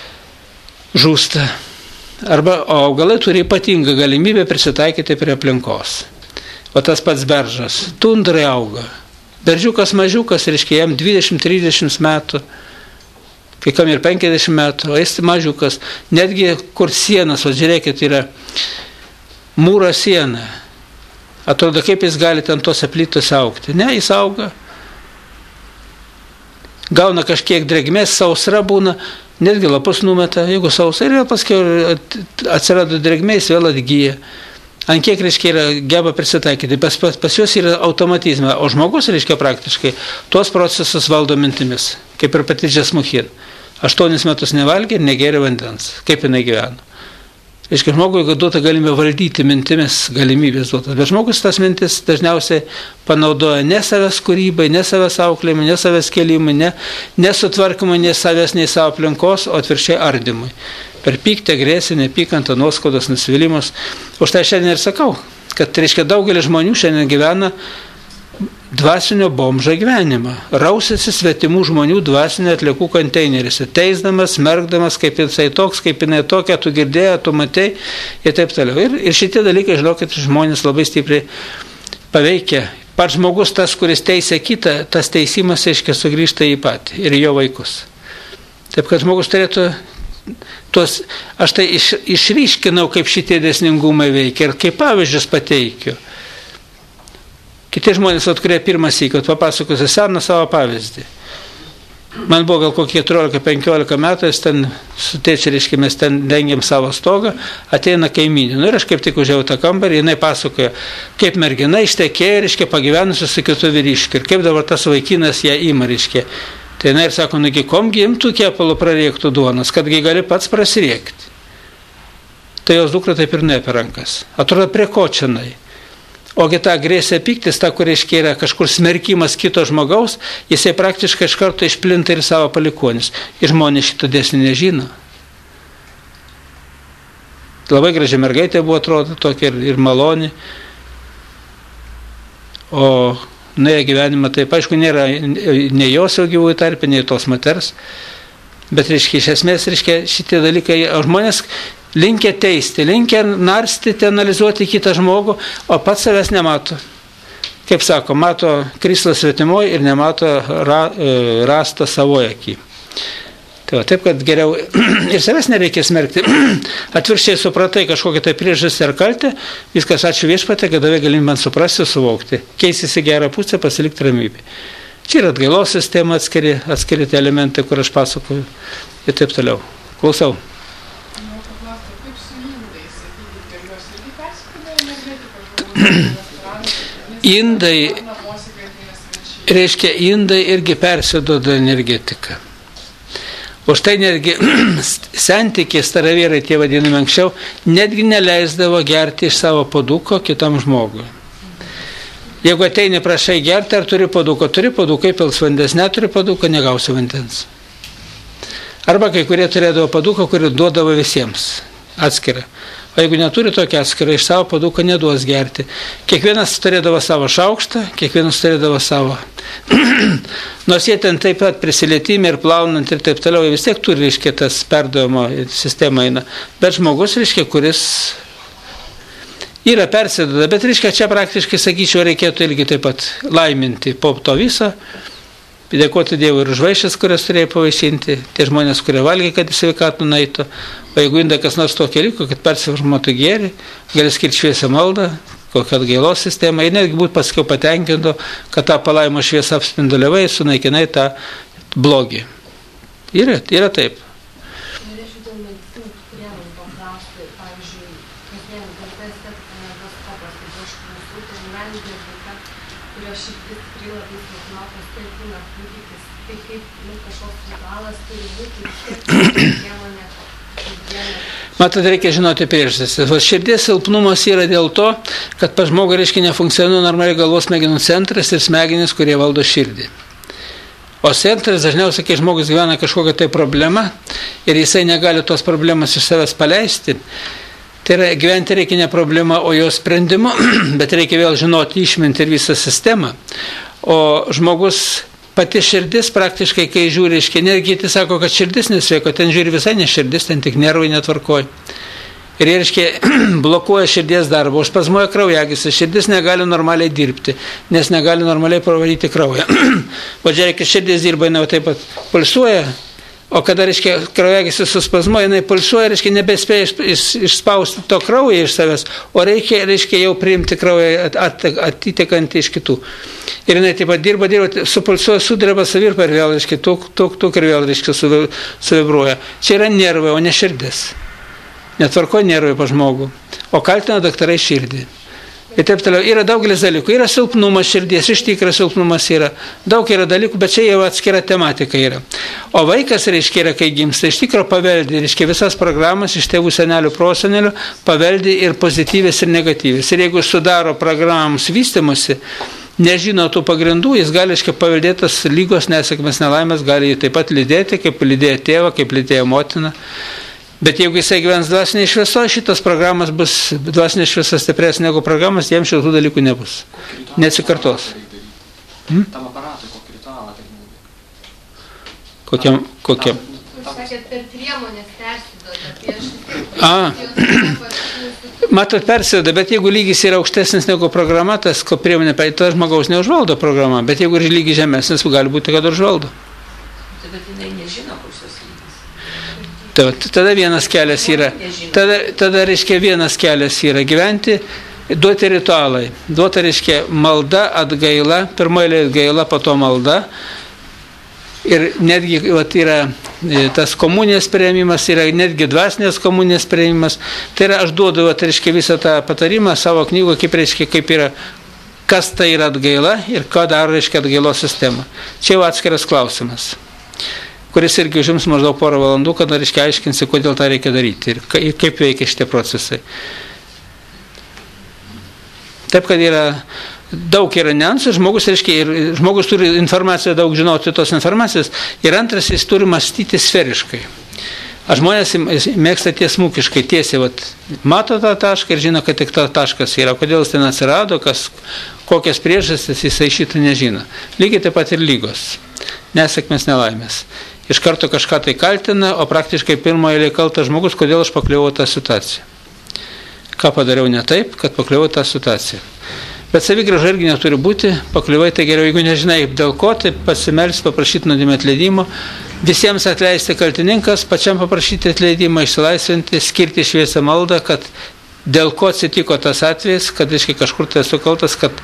žūsta. Arba augalai turi ypatingą galimybę prisitaikyti prie aplinkos. O tas pats beržas, tundrai auga. Beržiukas mažiukas, jam 20-30 metų, kai kam ir 50 metų, o jis mažiukas. Netgi kur sienas, o žiūrėkit, yra mūro siena. Atrodo, kaip jis gali ten tose plytose augti. Ne, jis auga. Gauna kažkiek drėgmės, sausra būna, netgi lapus numeta, jeigu sausra, ir paskui atsirado drėgmės, vėl atgyja. Ant kiek, reiškia, yra geba prisitaikyti. Pas juos yra automatizme, o žmogus, reiškia, praktiškai tuos procesus valdo mintimis, kaip ir pati Džesmuchin. 8 metus nevalgė ir negėrė vandens. Kaip jinai gyveno. Reiškia, žmogui duota galimybė valdyti mintimis, galimybės duotas. Bet žmogus tas mintis dažniausiai panaudoja ne savęs kūrybai, ne savęs auklėjimui, ne savęs kelimui, ne sutvarkymui, ne savęs, nei savo aplinkos, o atvirkščiai ardymui. Per pyktį, agresiją, nepykantą, nuoskaudas, nusivylimus. Už tai šiandien ir sakau, kad, reiškia, daugelis žmonių šiandien gyvena dvasinio bomžo gyvenimą. Rausėsi svetimų žmonių dvasinio atliekų konteineriuose, teisdamas, smerkdamas, kaip jisai toks, kaip jinai tokia, tu girdėjai, tu matei ir taip toliau. Ir šitie dalykai, žinokit, žmonės labai stipriai paveikia. Pats žmogus, tas, kuris teisia kitą, tas teisimas, aiškiai, sugrįžta į patį ir jo vaikus. Taip, kad žmogus turėtų aš tai išryškinau, kaip šitie dėsningumai veikia ir kaip pavyzdžius pateikiu. Kiti žmonės, kurie pirmą sykį, papasakosiu seną savo pavyzdį. Man buvo gal kokie 14-15 metų, ten su tėčiu, reiškia, mes ten dengiam savo stogą, ateina kaimynė. Ir aš kaip tik užėjau tą kambarį, jinai pasakoja, kaip mergina ištekėjo, reiškia, pagyvenusi su kitu vyriškiu. Ir kaip dabar tas vaikinas ją ima, reiškia. Tai jinai ir sako, nugi, komgi imtų kepalo prariektų duonos, kadgi gali pats prasiriekti. Tai jos dukra taip ir ne per rankas. Atrodo, prie ko čianai. Ogi ta agresija, piktis, ta, kur reiškia yra kažkur smerkimas kito žmogaus, jisai praktiškai iš karto išplinta ir savo palikuonis. Ir žmonės šito dėsnį nežino. Labai graži mergaitė buvo, atrodo, tokia ir maloni. O nuėjo gyvenimą taip, aišku, nėra nei jos jau gyvųjų tarpe, nei tos moters. Bet, reiškia, iš esmės, reiškia, šitie dalykai, žmonės linkę teisti, linkę narstyti, analizuoti kitą žmogų, o pats savęs nemato. Kaip sako, mato krislą svetimoje ir nemato rastą savoje akį. Tai taip, kad geriau ir savęs nereikia smerkti. Atvirkščiai supratai kažkokią tai priežastį ar kaltę, viskas, ačiū Viešpatie, kad davė galimybę man suprasti, suvokti. Keistis į gerą pusę, pasilikti ramybę. Čia yra atgailos sistema, atskiri elementai, kur aš pasakoju ir taip toliau. Klausau. Indai, reiškia, indai irgi persiduoda energetiką. O štai netgi santykiai staravyrai, tie vadinami anksčiau, netgi neleisdavo gerti iš savo puoduko kitam žmogui. Jeigu ateini prašai gerti, ar turi puoduko, pils vandens, neturi puoduko, negausi vandens. Arba kai kurie turėdavo puoduką, kurį duodavo visiems atskirą. O jeigu neturi tokią atskirą, iš savo puoduko neduos gerti. Kiekvienas turėdavo savo šaukštą, kiekvienas turėdavo savo. Nors jie ten taip pat prisilietimi ir plaunant ir taip toliau, vis tiek turi, reiškia, tas perdavimo sistema eina. Bet žmogus, reiškia, kuris yra persiduoda, bet, reiškia, čia praktiškai, sakyčiau, reikėtų irgi taip pat laiminti po to visą. Dėkoti Dievui ir už vaišes, kurias turėjo pavaišinti, tie žmonės, kurie valgė, kad į sveikatą nueitų. O jeigu inda kas nors tokio liko, kad persiformuotų gėrį, gali skirti šviesią maldą, kokią atgailos sistemą, ir netgi būtų paskiau patenkinto, kad tą palaimo šviesą apspinduliavai, sunaikinai tą blogį. Yra taip. Matot, reikia žinoti priežastis. Širdies silpnumas yra dėl to, kad pas žmogų, reiškia, nefunkcionuoja normaliai galvos smegenų centras ir smegenys, kurie valdo širdį. O centras dažniausiai, kai žmogus gyvena kažkokią tai problemą ir jisai negali tos problemas iš savęs paleisti, tai yra, gyventi reikia ne problema, o jo sprendimu, bet reikia vėl žinoti, išminti ir visą sistemą. O žmogus, pati širdis praktiškai, kai žiūri, netgi kiti sako, kad širdis nesveiko, ten žiūri visai ne širdis, ten tik nervai netvarkoja. Ir jie, blokuoja širdies darbą, užspazmuoja kraujagysles, širdis negali normaliai dirbti, nes negali normaliai pravalyti kraują. O žiūrėk, širdis dirba, taip pat pulsuoja, O kada, reiškia, kraujagyslių suspazmuoja, jinai pulsuoja, reiškia, nebespėja išspausti to kraują iš savęs, o reikia jau priimti kraują atitekantį iš kitų. Ir jinai taip pat dirba, supulsuoja, sudreba savirpa ir vėl, reiškia, tuk ir vėl, reiškia, suvibruoja. Čia yra nervai, o ne širdis. Netvarko nervai pa žmogų, o kaltina daktarai širdį. Ir taip toliau. Yra daugelis dalykų. Yra silpnumas širdies, iš tikras silpnumas yra. Daug yra dalykų, bet čia jau atskira tematika yra. O vaikas, reiškia, yra, kai gimsta, iš tikro paveldi, reiškia, visas programas iš tėvų, senelių, prosenelių paveldi ir pozityvės, ir negatyvės. Ir jeigu sudaro programos vystymusi, nežino tų pagrindų, jis gali, reiškia, paveldėtas lygos, nesėkmės, nelaimės, gali jį taip pat lydėti, kaip lydėjo tėvą, kaip lydėjo motiną. Bet jeigu jisai gyvens dvasinėje šviesoje, šitas programas bus dvasinė šviesa stipresnė negu programas, jiems šitų dalykų nebus. Nesikartos. Tam aparatui kokį ritualą tai Kokiam? Jūs sakėt, per priemonės persiduoda prieš... Matot, persiduoda, bet jeigu lygis yra aukštesnis negu programa, tas priemonė, tas žmogaus neužvaldo programa, bet jeigu lygis žemesnis, gali būti, kad užvaldo. Bet jinai nežino, koks jos lygis. Tada vienas kelias yra, tada reiškia vienas kelias yra gyventi, duoti ritualai. Duota reiškia malda, atgaila, pirmoji atgaila, po to malda. Ir netgi yra tas komunijos priėmimas, yra netgi dvasinės komunijos priėmimas. Tai yra, aš duodu, reiškia, visą tą patarimą savo knygą, kaip yra, kas tai yra atgaila ir ką daro, reiškia, atgailos sistema. Čia jau atskiras klausimas, kuris irgi užims maždaug porą valandų, kada, reiškia, aiškinsi, kodėl tą reikia daryti ir kaip veikia šitie procesai. Taip, kad daug yra niuansų, žmogus turi informaciją, daug žinoti tos informacijos, ir antras, jis turi mąstyti sferiškai. Žmonės mėgsta tiesmukiškai, tiesiai, mato tą tašką ir žino, kad tik tas taškas yra, kodėl jis ten atsirado, kokias priežastis, jisai šitą nežino. Lygiai taip pat ir lygos, nesėkmės, nelaimės. Iš karto kažką tai kaltina, o praktiškai pirmoje eilėje kaltas žmogus, kodėl aš pakliuvau tą situaciją. Ką padariau ne taip, kad pakliuvau tą situaciją. Bet savigrauža irgi neturi būti, pakliuvai tai geriau, jeigu nežinai dėl ko, tai pasimelsti, paprašyti nuodėmės atleidimo, visiems atleisti kaltininkas, pačiam paprašyti atleidimą, išsilaisvinti, skirti šviesą maldą, kad dėl ko atsitiko tas atvejis, kad reiškia kažkur tai esu kaltas, kad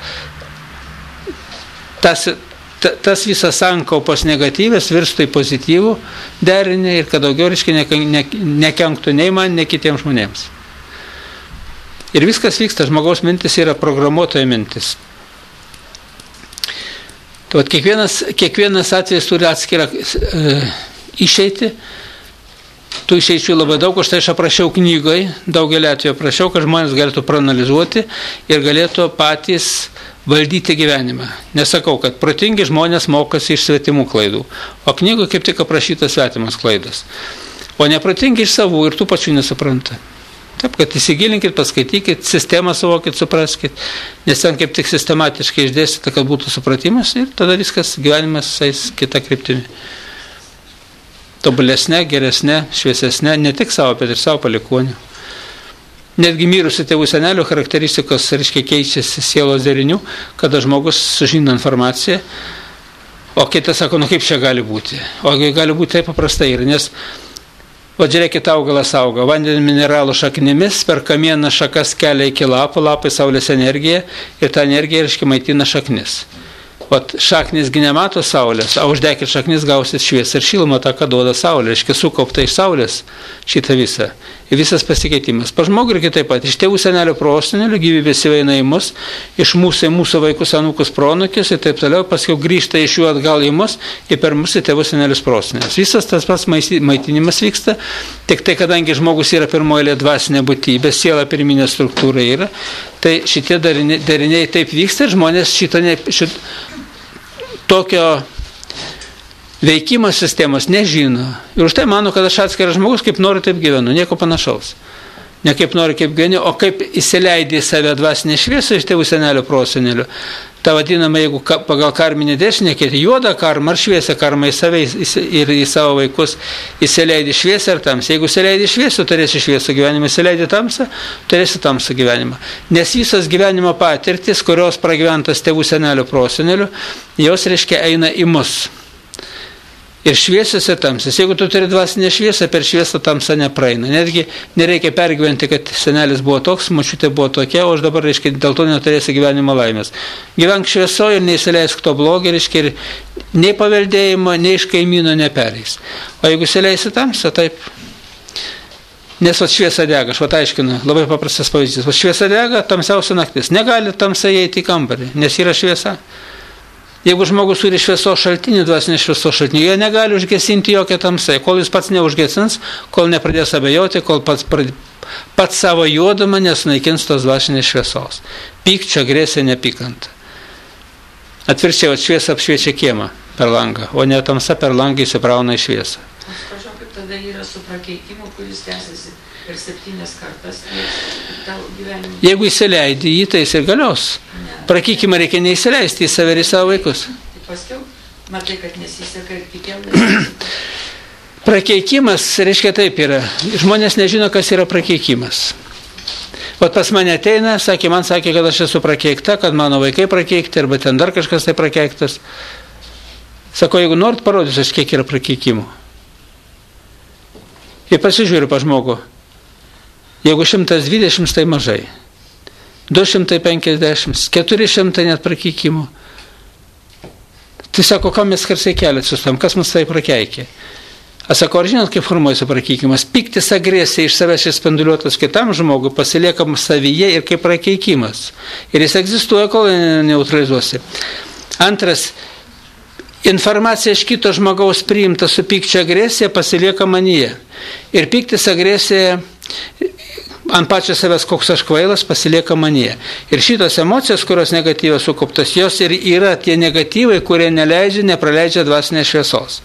tas visas sankaupas negatyvės virstų į pozityvų derinį ir kad daugiau, reiškia, nekenktų nei man, nei kitiems žmonėms. Ir viskas vyksta, žmogaus mintis yra programuotojo mintis. Tai kiekvienas atvejis turi atskirą išeitį. Tų išeičių labai daug, už tai aš aprašiau knygoje, daugelį atvejų aprašiau, kad žmonės galėtų proanalizuoti ir galėtų patys valdyti gyvenimą. Nesakau, kad protingi žmonės mokosi iš svetimų klaidų, o knygoje kaip tik aprašytas svetimas klaidas. O neprotingi iš savų ir tų pačių nesupranta. Taip, kad įsigilinkit, paskaitykit, sistemą suvokit, supraskit, nes ten kaip tik sistematiškai išdėstyta, kad būtų supratimas ir tada viskas gyvenimas eis kita kryptimi. Tobulesnė, geresnė, šviesesnė, ne tik savo, bet ir savo palikuonių. Netgi mirusių tėvų senelių charakteristikos, reiškia, keičiasi sielos derinių, kada žmogus sužino informaciją, o kitas sako, kaip čia gali būti. O gali būti taip paprastai ir nes žiūrėkit, augalas auga, vandenį mineralų šaknimis, per kamieną šakas kelia iki lapų, lapai saulės energija ir ta energija, reiškia, maitina šaknis. Šaknis nemato saulės, o uždekit šaknis gausit šviesą ir šilumą, tą, ką duoda saulė, reiškia, sukaupta iš saulės šitą visą. Ir visas pasikeitimas. Pa žmogų ir kitaip pat, iš tėvų senelių prosenelių gyvybės įveina į mus, iš mūsų vaikus, anūkus, proanūkius ir taip toliau, paskui grįžta iš jų atgal į mus ir per mūsų tėvų senelius prosenelius. Visas tas pats maitinimas vyksta, tik tai, kadangi žmogus yra pirmoji dvasinė būtybė, siela pirminė struktūra yra, tai šitie dariniai taip vyksta ir žmonės tokio veikimo sistemos nežino. Ir už tai mano, kad aš atskiras žmogus, kaip noriu, taip gyvenu, nieko panašaus. Ne kaip noriu, kaip gyvenu, o kaip įsileidė į save dvasinę šviesą iš tėvų senelių, prosenelių. Ta vadinama, jeigu pagal karminį dėsnį, juodą karmą ar šviesą karmą į save ir į savo vaikus įsileidė šviesą ar tamsą. Jeigu įsileidė šviesą, turėsi šviesą gyvenimą, įsileidė tamsą, turėsi tamsą gyvenimą. Nes visas gyvenimo patirtis, kurios pragyventas tėvų senelių, prosenelių, jos, reiškia, eina į mus. Ir šviesias ir tamsas. Jeigu tu turi dvasinę šviesą, per šviesą tamsą nepraeina. Netgi nereikia pergyventi, kad senelis buvo toks, močiutė buvo tokia, o aš dabar, reiškia, dėl to neturėsiu gyvenimo laimės. Gyvenk šviesoje ir neįsileisk to blogį, reiškia, ir nei paveldėjimo, nei iš kaimyno nepereis. O jeigu įsileisi tamsą, taip. Nes šviesa dega, aš aiškinu, labai paprastas pavyzdys. Šviesa dega, tamsiausia naktis. Negali tamsa įeiti į kambarį, nes yra šviesa. Jeigu žmogus turi šviesos šaltinį, dvasinį šviesos šaltinį, jie negali užgesinti jokią tamsą. Kol jis pats neužgesins, kol nepradės abejoti, kol pats savo juodumą nesunaikins tos dvasinės šviesos. Pykčio, agresija, nepykanta. Atvirkščiai, šviesa apšviečia kiemą per langą, o ne tamsa per langą įsibrauna į šviesą. Atsiprašau, kaip tada yra su prakeikimu, kuris tęsiasi per 7 kartas tavo gyvenime. Jeigu įsileidi jį, tai jis ir galios. Prakeikimą reikia neįsileisti į save ir į savo vaikus. Tai paskiau, matai, kad nesiseka ir kitiem nesiseka. Prakeikimas, reiškia taip yra. Žmonės nežino, kas yra prakeikimas. O pas mane ateina, man sakė, kad aš esu prakeikta, kad mano vaikai prakeikti, arba ten dar kažkas tai prakeiktas. Sako, jeigu norit, parodysiu, kiek yra prakeikimų. Ir pasižiūriu pa žmogų. Jeigu 120, tai mažai. 250, 400 net prakeikimų. Tai sako, kam mes skersai keliat sustam, kas mus tai prakeikė? Aš sako, ar žinot, kaip formuojasi prakeikimas? Piktis, agresija iš savęs išspinduliuotas kitam žmogui pasiliekam savyje ir kaip prakeikimas. Ir jis egzistuoja, kol neutralizuosi. Antras, informacija iš kito žmogaus priimta su pykčio agresija pasilieka manyje. Ir piktis, agresija ant pačio savęs, koks aš kvailas, pasilieka manyje. Ir šitos emocijos, kurios negatyvios sukauptos, jos ir yra tie negatyvai, kurie neleidžia, nepraleidžia dvasinės šviesos.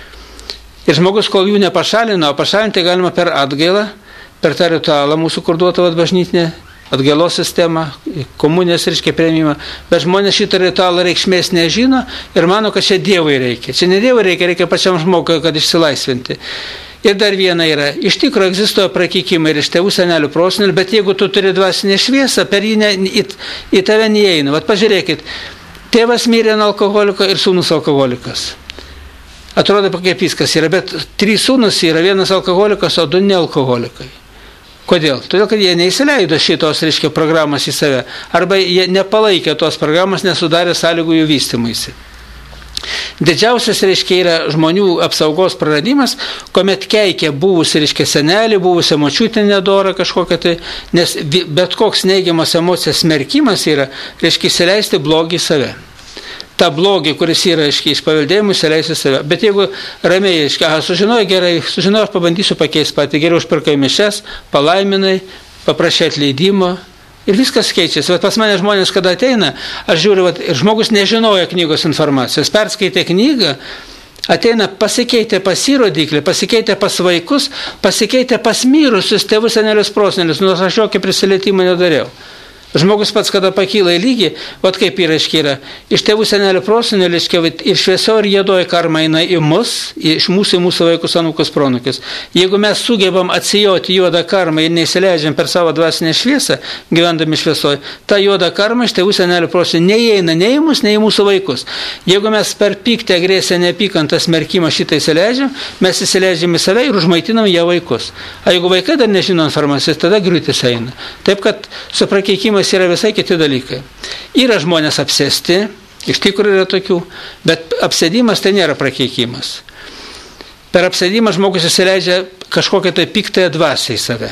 Ir žmogus, kol jų nepašalino, o pašalinti galima per atgailą, per tą ritualą mūsų kur duotą atbažnytinę, atgailos sistemą, komunijos reiškia priėmimą, bet žmonės šitą ritualą reikšmės nežino ir mano, kad čia Dievui reikia. Čia ne Dievui reikia pačiam žmogui, kad išsilaisvinti. Ir dar viena yra, iš tikrųjų egzistuoja prakeikimai ir iš tėvų, senelių, prosenelių, bet jeigu tu turi dvasinę šviesą, per jį į tave neįeina. Vat pažiūrėkit, tėvas mirė nuo alkoholiko ir sūnus alkoholikas. Atrodo, kaip viskas yra, bet 3 sūnus yra, 1 alkoholikas, o 2 nealkoholikai. Kodėl? Todėl, kad jie neįsileido šitos, reiškia, programos į save, arba jie nepalaikė tos programos, nesudarė sąlygų jų vystymuisi. Didžiausias, reiškia, yra žmonių apsaugos praradimas, kuomet keikia buvusi, reiškia, senelį, buvusi močiutė nedora kažkokia tai, nes bet koks neigiamas emocijos smerkimas yra, reiškia, įsileisti blogį į save. Ta blogį, kuris yra, reiškia, iš paveldėjimų, įsileisti save. Bet jeigu ramiai, reiškia, sužinoju gerai, sužinoju, aš pabandysiu pakeisti patį, geriau užpirkai mišias, palaiminai, paprašai atleidimo. Ir viskas keičiasi. Vat pas mane žmonės, kada ateina, aš žiūriu, ir žmogus nežinojo knygos informacijos, perskaitė knygą, ateina, pasikeitė pas įrodiklį, pasikeitė pas vaikus, pasikeitė pas mirusius tėvus, senelius, prosenelius, nors aš jokio prisilietimo nedariau. Žmogus pats, kada pakyla į lygį, vat kaip yra, iš tėvų, senelių, prosenelių, ir šviesio ir jėdoji karma eina į mus, iš mūsų į mūsų vaikus, anūkus, pronukius. Jeigu mes sugebam atsijoti juodą karmą ir neįsileidžiam per savo dvasinę šviesą, gyvendami šviesoje, ta juoda karma iš tėvų, senelių, prosenelių neįeina nei į mus, nei į mūsų vaikus. Jeigu mes per pyktį, agresiją, neapykantą, smerkimą šitą įsileidžiam, mes įsileidžiam į save ir užmaitinam ją vaikus. O jeigu vaikai dar nežino informacijos, tada griūtis eina. Taip, kad su prakeikimas yra visai kiti dalykai. Yra žmonės apsėsti, iš tikrųjų yra tokių, bet apsėdimas tai nėra prakeikimas. Per apsėdimą žmogus įsileidžia kažkokią tai piktąją dvasią į save.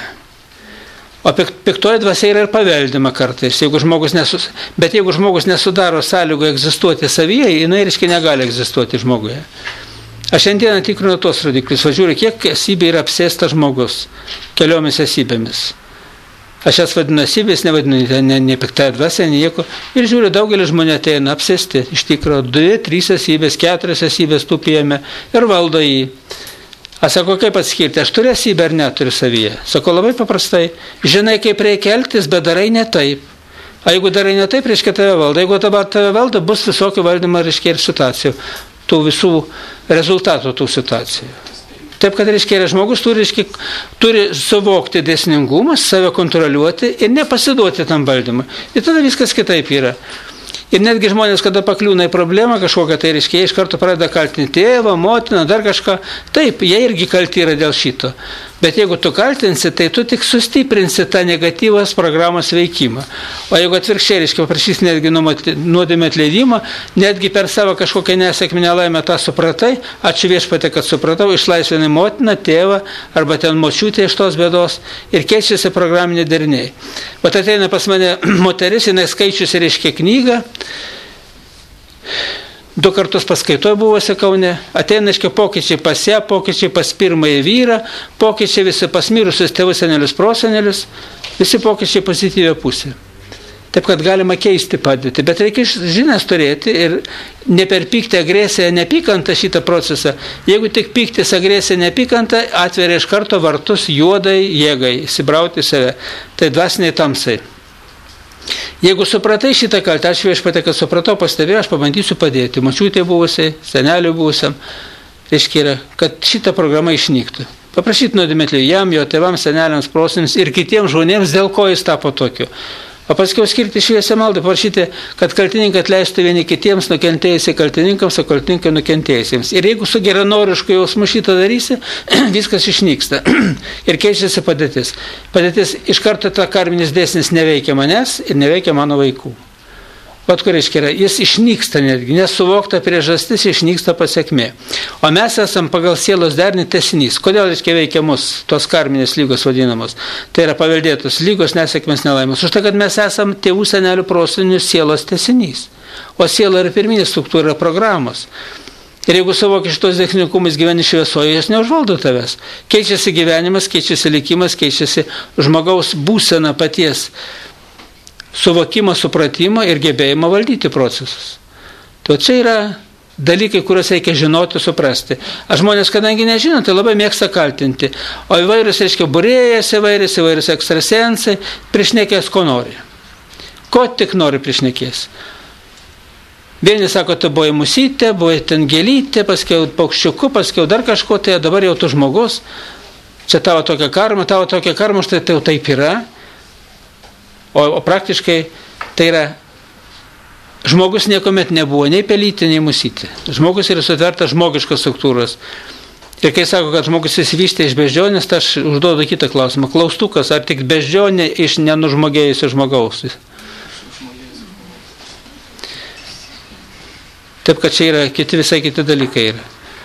O piktoji dvasia yra ir paveldima kartais, bet jeigu žmogus nesudaro sąlygų egzistuoti savyje, jinai reiškia negali egzistuoti žmoguje. Aš šiandieną tikrinu tos rodiklius, važiuoju, kiek esybė yra apsėsta žmogus keliomis esybėmis. Aš jas vadinu esybės, nevadinu ne piktąją dvasią, nieko. Ir žiūriu, daugelis žmonių ateina apsėsti, iš tikrųjų, 2, 3 esybės, 4 esybės tupėjame ir valdo jį. Aš sako, kaip atskirti, aš turiu esybę ar neturiu savyje. Sako, labai paprastai, žinai, kaip reikia elgtis, bet darai ne taip. O jeigu darai ne taip, reiškia tave valdo. Jeigu dabar tave valdo, bus visokių valdymo, reiškia, ir situacijų, tų visų rezultatų tų situacijų. Taip, kad, reiškia, žmogus turi suvokti dėsningumą, save kontroliuoti ir nepasiduoti tam valdymui. Ir tada viskas kitaip yra. Ir netgi žmonės, kada pakliūna į problemą kažkokią, tai reiškia, jie iš karto pradeda kaltinti tėvą, motiną, dar kažką. Taip, jie irgi kalti yra dėl šito. Bet jeigu tu kaltinsi, tai tu tik sustiprinsi tą negatyvos programos veikimą. O jeigu atvirkščiai, reiškia, paprašys netgi nuodėmę atleidimą, netgi per savo kažkokią nesėkmę nelaimę tą supratai, ačiū Viešpatie, kad supratau, išlaisvinai motiną, tėvą arba ten močiutę iš tos bėdos ir keičiasi programiniai deriniai. Bet ateina pas mane moteris, jinai skaičiusi, reiškia, knygą, 2 kartus paskaitoje buvusi Kaune, ateina, reiškia, pokyčiai pas ją, pokyčiai pas pirmąjį vyrą, pokyčiai visi pas mirusius tėvus, senelius, prosenelius, visi pokyčiai pozityvę pusę. Taip, kad galima keisti padėtį, bet reikia žinias turėti ir ne per pyktį, agresiją, nepykantą šitą procesą. Jeigu tik pyktis, agresija, nepykanta, atveria iš karto vartus juodai jėgai, įsibrauti save, tai dvasiniai tamsai. Jeigu supratai šitą kaltę, aš Viešpatie, kad supratau, pastebėjau, aš pabandysiu padėti. Močiutė buvusiai, seneliui buvusiam, reiškia, kad šita programa išnyktų. Paprašyti nuodėmę atleidimo jam, jo tėvams, seneliams, proseneliams ir kitiems žmonėms, dėl ko jis tapo tokiu. O paskiau skirti šviesią maldą, prašyti, kad kaltininkai atleistų vieni kitiems, nukentėjusiai kaltininkams, o kaltininkai nukentėjusiems. Ir jeigu su geranorišku jausmu šitą darysi, viskas išnyksta. Ir keičiasi padėtis. Padėtis iš karto ta karminis dėsnis neveikia manęs ir neveikia mano vaikų. Vat kur reiškia, jis išnyksta netgi, nesuvokta priežastis, išnyksta pasiekmė. O mes esam pagal sielos derinį tęsinys. Kodėl reiškia veikia mus tos karminės lygos vadinamos? Tai yra paveldėtos lygos, nesėkmės, nelaimės. Už tai, kad mes esam tėvų, senelių, prosenelių sielos tęsinys. O siela yra pirminė struktūra, programos. Ir jeigu suvoki šitos dėsningumus gyveni šviesoje, jis neužvaldo tavęs. Keičiasi gyvenimas, keičiasi likimas, keičiasi žmogaus būsena paties. Suvokimą, supratimą ir gebėjimą valdyti procesus. Tai čia yra dalykai, kuriuos reikia žinoti, suprasti. A žmonės, kadangi nežino, tai labai mėgsta kaltinti. O įvairius, reiškia, būrėjas, įvairius ekstrasensai, priešnekės ko nori. Ko tik nori priešnekės. Vieni sako, tu buvai musytė, buvai ten gėlytė, paskiau paukščiuku, paskiau dar kažko, tai dabar jau tu žmogus. Čia tavo tokia karma, štai tai jau taip yra. O praktiškai tai yra, žmogus niekuomet nebuvo nei pelytė, nei musytė. Žmogus yra sutvertas žmogiškas struktūros. Ir kai sako, kad žmogus įsivystė iš beždžionės, tai aš užduodu kitą klausimą. Klaustukas, ar tik beždžionė iš nenužmogėjusio žmogaus? Taip, kad čia yra visai kiti dalykai yra.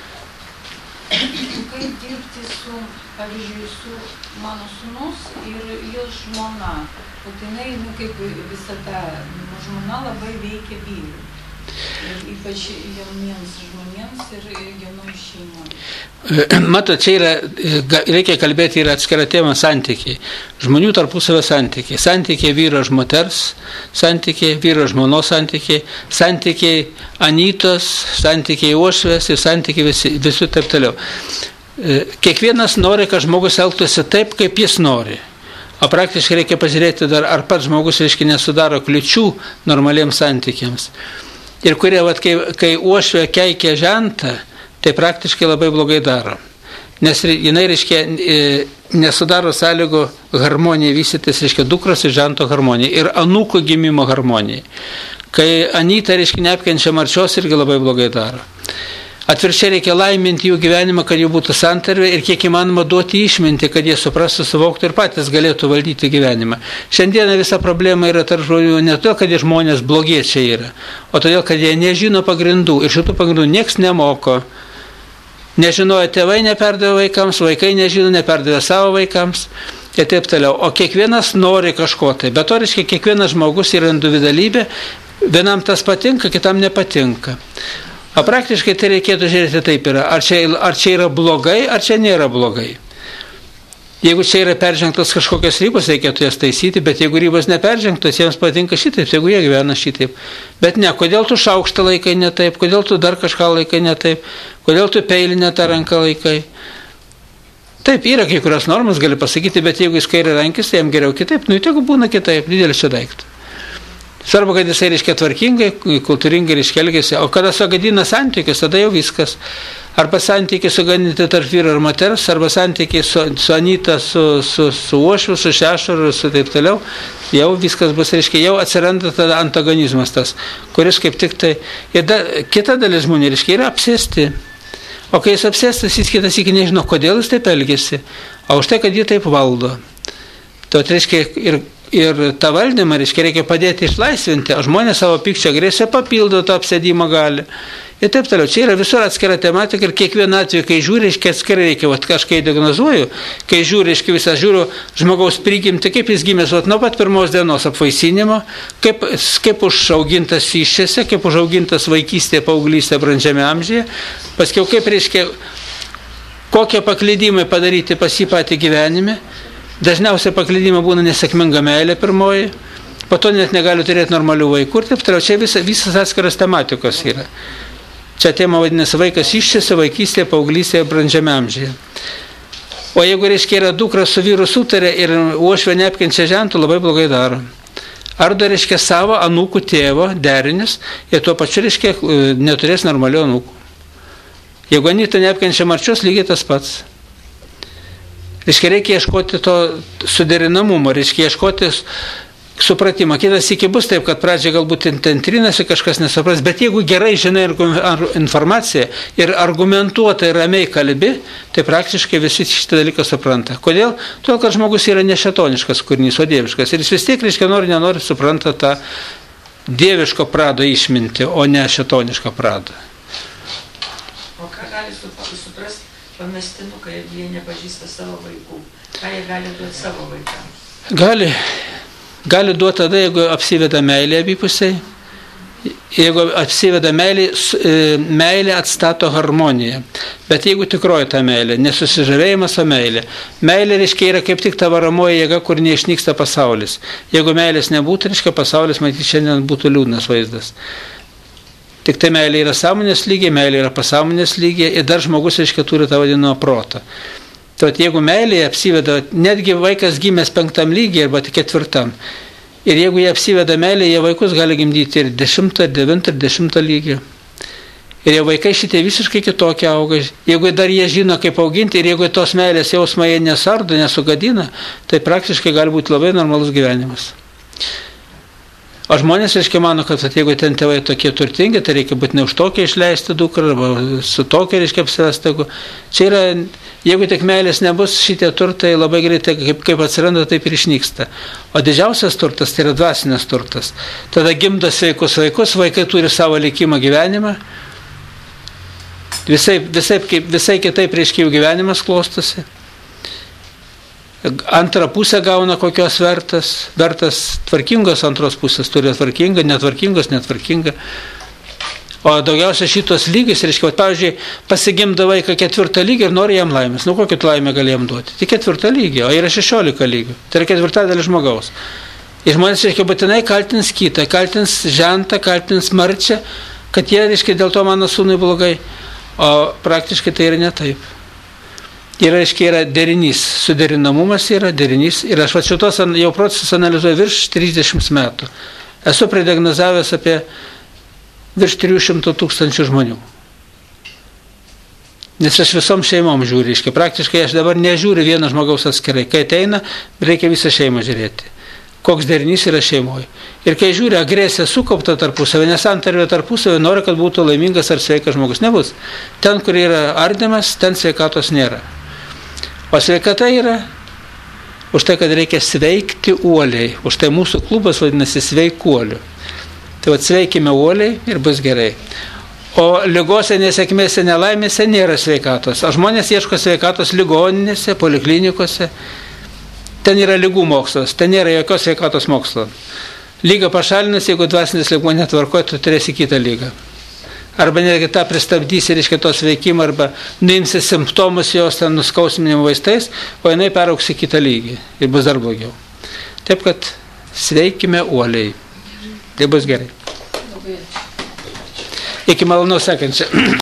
Kaip dirbti su, pavyzdžiui, su mano sūnus ir jo žmona? Jinai, kaip visada, žmona labai veikia vyrų. Ir ypač jauniems žmonėms ir jaunų šeimų. Matot, čia yra, reikia kalbėti, yra atskira tema santykiai. Žmonių tarpusavio santykiai. Santykiai vyro žmoters, santykiai vyro žmonos santykiai, santykiai Anytos, santykiai Uošvės ir santykiai visų taip toliau. Kiekvienas nori, kad žmogus elgtųsi taip, kaip jis nori. O praktiškai reikia pasižiūrėti dar, ar pats žmogus, reiškia, nesudaro kliučių normaliems santykiams. Ir kurie, kai uošvė keikia žentą, tai praktiškai labai blogai daro. Nes jinai, reiškia, nesudaro sąlygų harmonijai vystytis, reiškia, dukros ir žento harmonijai ir anūko gimimo harmonijai. Kai Anyta, reiškia, neapkenčia marčios, irgi labai blogai daro. Atvirkščiai reikia laiminti jų gyvenimą, kad jų būtų santarvė ir kiek įmanoma duoti išminti, kad jie suprastų, suvoktų ir patys galėtų valdyti gyvenimą. Šiandieną visa problema yra tarp žmonių ne todėl, kad jie žmonės blogiečiai yra, o todėl, kad jie nežino pagrindų ir šitų pagrindų nieks nemoko. Nežinojo tėvai, neperdavė vaikams, vaikai nežino, neperdavė savo vaikams ir taip toliau. O kiekvienas nori kažko tai. Bet to reiškia, kiekvienas žmogus yra individualybė, vienam tas patinka, kitam nepatinka. O praktiškai tai reikėtų žiūrėti taip yra, ar čia yra blogai, ar čia nėra blogai. Jeigu čia yra peržengtos kažkokios ribos, reikėtų jas taisyti, bet jeigu ribos neperžengtos, jiems patinka šitaip, jeigu jie gyvena šitaip. Bet ne, kodėl tu šaukštą laikai ne taip, kodėl tu dar kažką laikai ne taip, kodėl tu peilinę tą ranką laikai. Taip, yra kai kurios normas, gali pasakyti, bet jeigu jis kairė rankis, tai jam geriau kitaip, nu, jeigu būna kitaip, didelis čia daiktas. Svarbu, kad jisai reiškia tvarkingai, kultūringai reiškia elgesi, o kada sugadina santykius, tada jau viskas. Arba santykiai sugadinti tarp vyro ir moters, arba santykiai su Anyta, su Uošviu, su Šešaru, su taip toliau, jau viskas bus, reiškia, jau atsiranda tada antagonizmas tas, kuris kaip tik tai, kita dalis žmonių, reiškia, yra apsėsti. O kai jis apsėstas, jis kitas iki nežino, kodėl jis taip elgesi, o už tai, kad jį taip valdo. Tai reiškia, ir tą valdymą, reikia padėti išlaisvinti, o žmonės savo pykčio agresiją papildo tą apsėdimą gali. Ir taip toliau. Čia yra visur atskira tematika ir kiekvieną atveju, kai žiūri, atskirai reikia, aš kai diagnozuoju, kai žiūri, visą žiūriu žmogaus prigimtį, kaip jis gimęs, nuo pat pirmos dienos apvaisinimo, kaip užaugintas iščiose, kaip užaugintas vaikystėje, paauglystėje, brandžiame amžiuje, paskiau kaip reiškia, kokie paklydimai padaryti pas jį patį gyvenime. Dažniausiai paklydimai būna nesėkminga meilė pirmoji, po to net negali turėti normalių vaikų ir taip toliau. Čia visas atskiras tematikos yra. Čia tema vadinasi vaikas iščiose, vaikystėje, paauglystėje, brandžiame amžiuje. O jeigu, reiškia, yra dukra su vyru sutarė ir uošvė neapkenčia žentų, labai blogai daro. Ardo, reiškia, savo anūkų tėvo derinius ir tuo pačiu, reiškia, neturės normalių anūkų. Jeigu Anyta neapkenčia marčios, lygiai tas pats. Reiškia ieškoti to suderinamumo, reiškia ieškoti supratimą. Kitas iki bus taip, kad pradžiai galbūt trinasi, kažkas nesupras, bet jeigu gerai žinai informaciją ir argumentuotai ramiai kalbi, tai praktiškai visi šitą dalyką supranta. Kodėl? Todėl, kad žmogus yra ne šėtoniškas kūrinys, o dieviškas. Ir jis vis tiek, reiškia, nenori supranta tą dieviško prado išmintį, o ne šėtonišką pradą. O ką gali suprasti pamestinukai, jeigu jie nepažįsta savo vaikų? Ką jie gali duoti savo vaikams? Gali duoti tada, jeigu apsiveda meilė abipusiai. Jeigu apsiveda meilė atstato harmoniją. Bet jeigu tikroji ta meilė, nesusižavėjimas, o meilė. Meilė, reiškia, yra kaip tik ta varomoji jėga, kur neišnyksta pasaulis. Jeigu meilės nebūtų, reiškia, pasaulis, matyti, šiandien būtų liūdnas vaizdas. Tik tai meilė yra sąmonės lygiai, meilė yra pasąmonės lygiai ir dar žmogus, reiškia, turi tą vadinamą protą. Tad jeigu meilėje apsiveda, netgi vaikas gimęs 5 lygiai arba 4, ir jeigu jie apsiveda meilėje, jie vaikus gali gimdyti ir 10, ir 9, ir 10 lygį. Ir jie vaikai šitie visiškai kitokie auga. Jeigu dar jie žino, kaip auginti, ir jeigu tos meilės jausmai jie nesardo, nesugadina, tai praktiškai gali būti labai normalus gyvenimas. O žmonės, reiškia, mano, kad jeigu ten tėvai tokie turtingi, tai reikia būti ne už tokią išleisti dukrą, arba su tokia, reiškia, apsivesti. Čia yra, jeigu tik meilės nebus, šitie turtai labai greitai, kaip atsiranda, taip ir išnyksta. O didžiausias turtas tai yra dvasinės turtas. Tada gimdo sveikus vaikus, vaikai turi savo likimą gyvenimą. Visai kitaip, reiškia, jų gyvenimas klostosi. Antrą pusę gauna kokios vertas tvarkingos antros pusės, turi tvarkinga, netvarkinga. O daugiausia šitos lygis, reiškia, pavyzdžiui, pasigimda vaiką 4 lygį ir nori jam laimės. Nu, kokį laimę gali jam duoti? Tik 4 lygį, o yra 16 lygių. Tai yra 4 žmogaus. Ir žmonės, reiškia, būtinai kaltins kitą, kaltins žentą, kaltins marčią, kad jie, reiškia, dėl to mano sūnui blogai. O praktiškai tai yra ne taip. Yra derinys, suderinamumas yra derinys. Ir aš šitos jau procesus analizuoju virš 30 metų. Esu prediagnozavęs apie virš 300 000 žmonių. Nes aš visom šeimom žiūriu. Praktiškai aš dabar nežiūriu vieno žmogaus atskirai. Kai ateina, reikia visą šeimą žiūrėti. Koks derinys yra šeimoje. Ir kai žiūri agresiją sukauptą tarpusavę, nesantarvę tarpusavę, nori, kad būtų laimingas ar sveikas žmogus. Nebus. Ten, kur yra ardymas, ten sveikatos nėra. O sveikata yra už tai, kad reikia sveikti uoliai. Už tai mūsų klubas vadinasi sveikuoliu. Tai sveikime uoliai ir bus gerai. O ligose, nesėkmėse, nelaimėse nėra sveikatos. O žmonės ieško sveikatos ligoninėse, poliklinikose. Ten yra ligų mokslas, ten nėra jokios sveikatos mokslo. Lygą pašalinus, jeigu dvasinis lygmuo netvarkoja, tu turėsi kitą lygą. Arba netgi tą pristabdysi, reiškia, tos veikimą, arba nuimsi simptomus jos ten nuskausminimo vaistais, o jinai perauks į kitą lygį ir bus dar blogiau. Taip, kad sveikime uoliai. Tai bus gerai. Iki malonaus sekančio.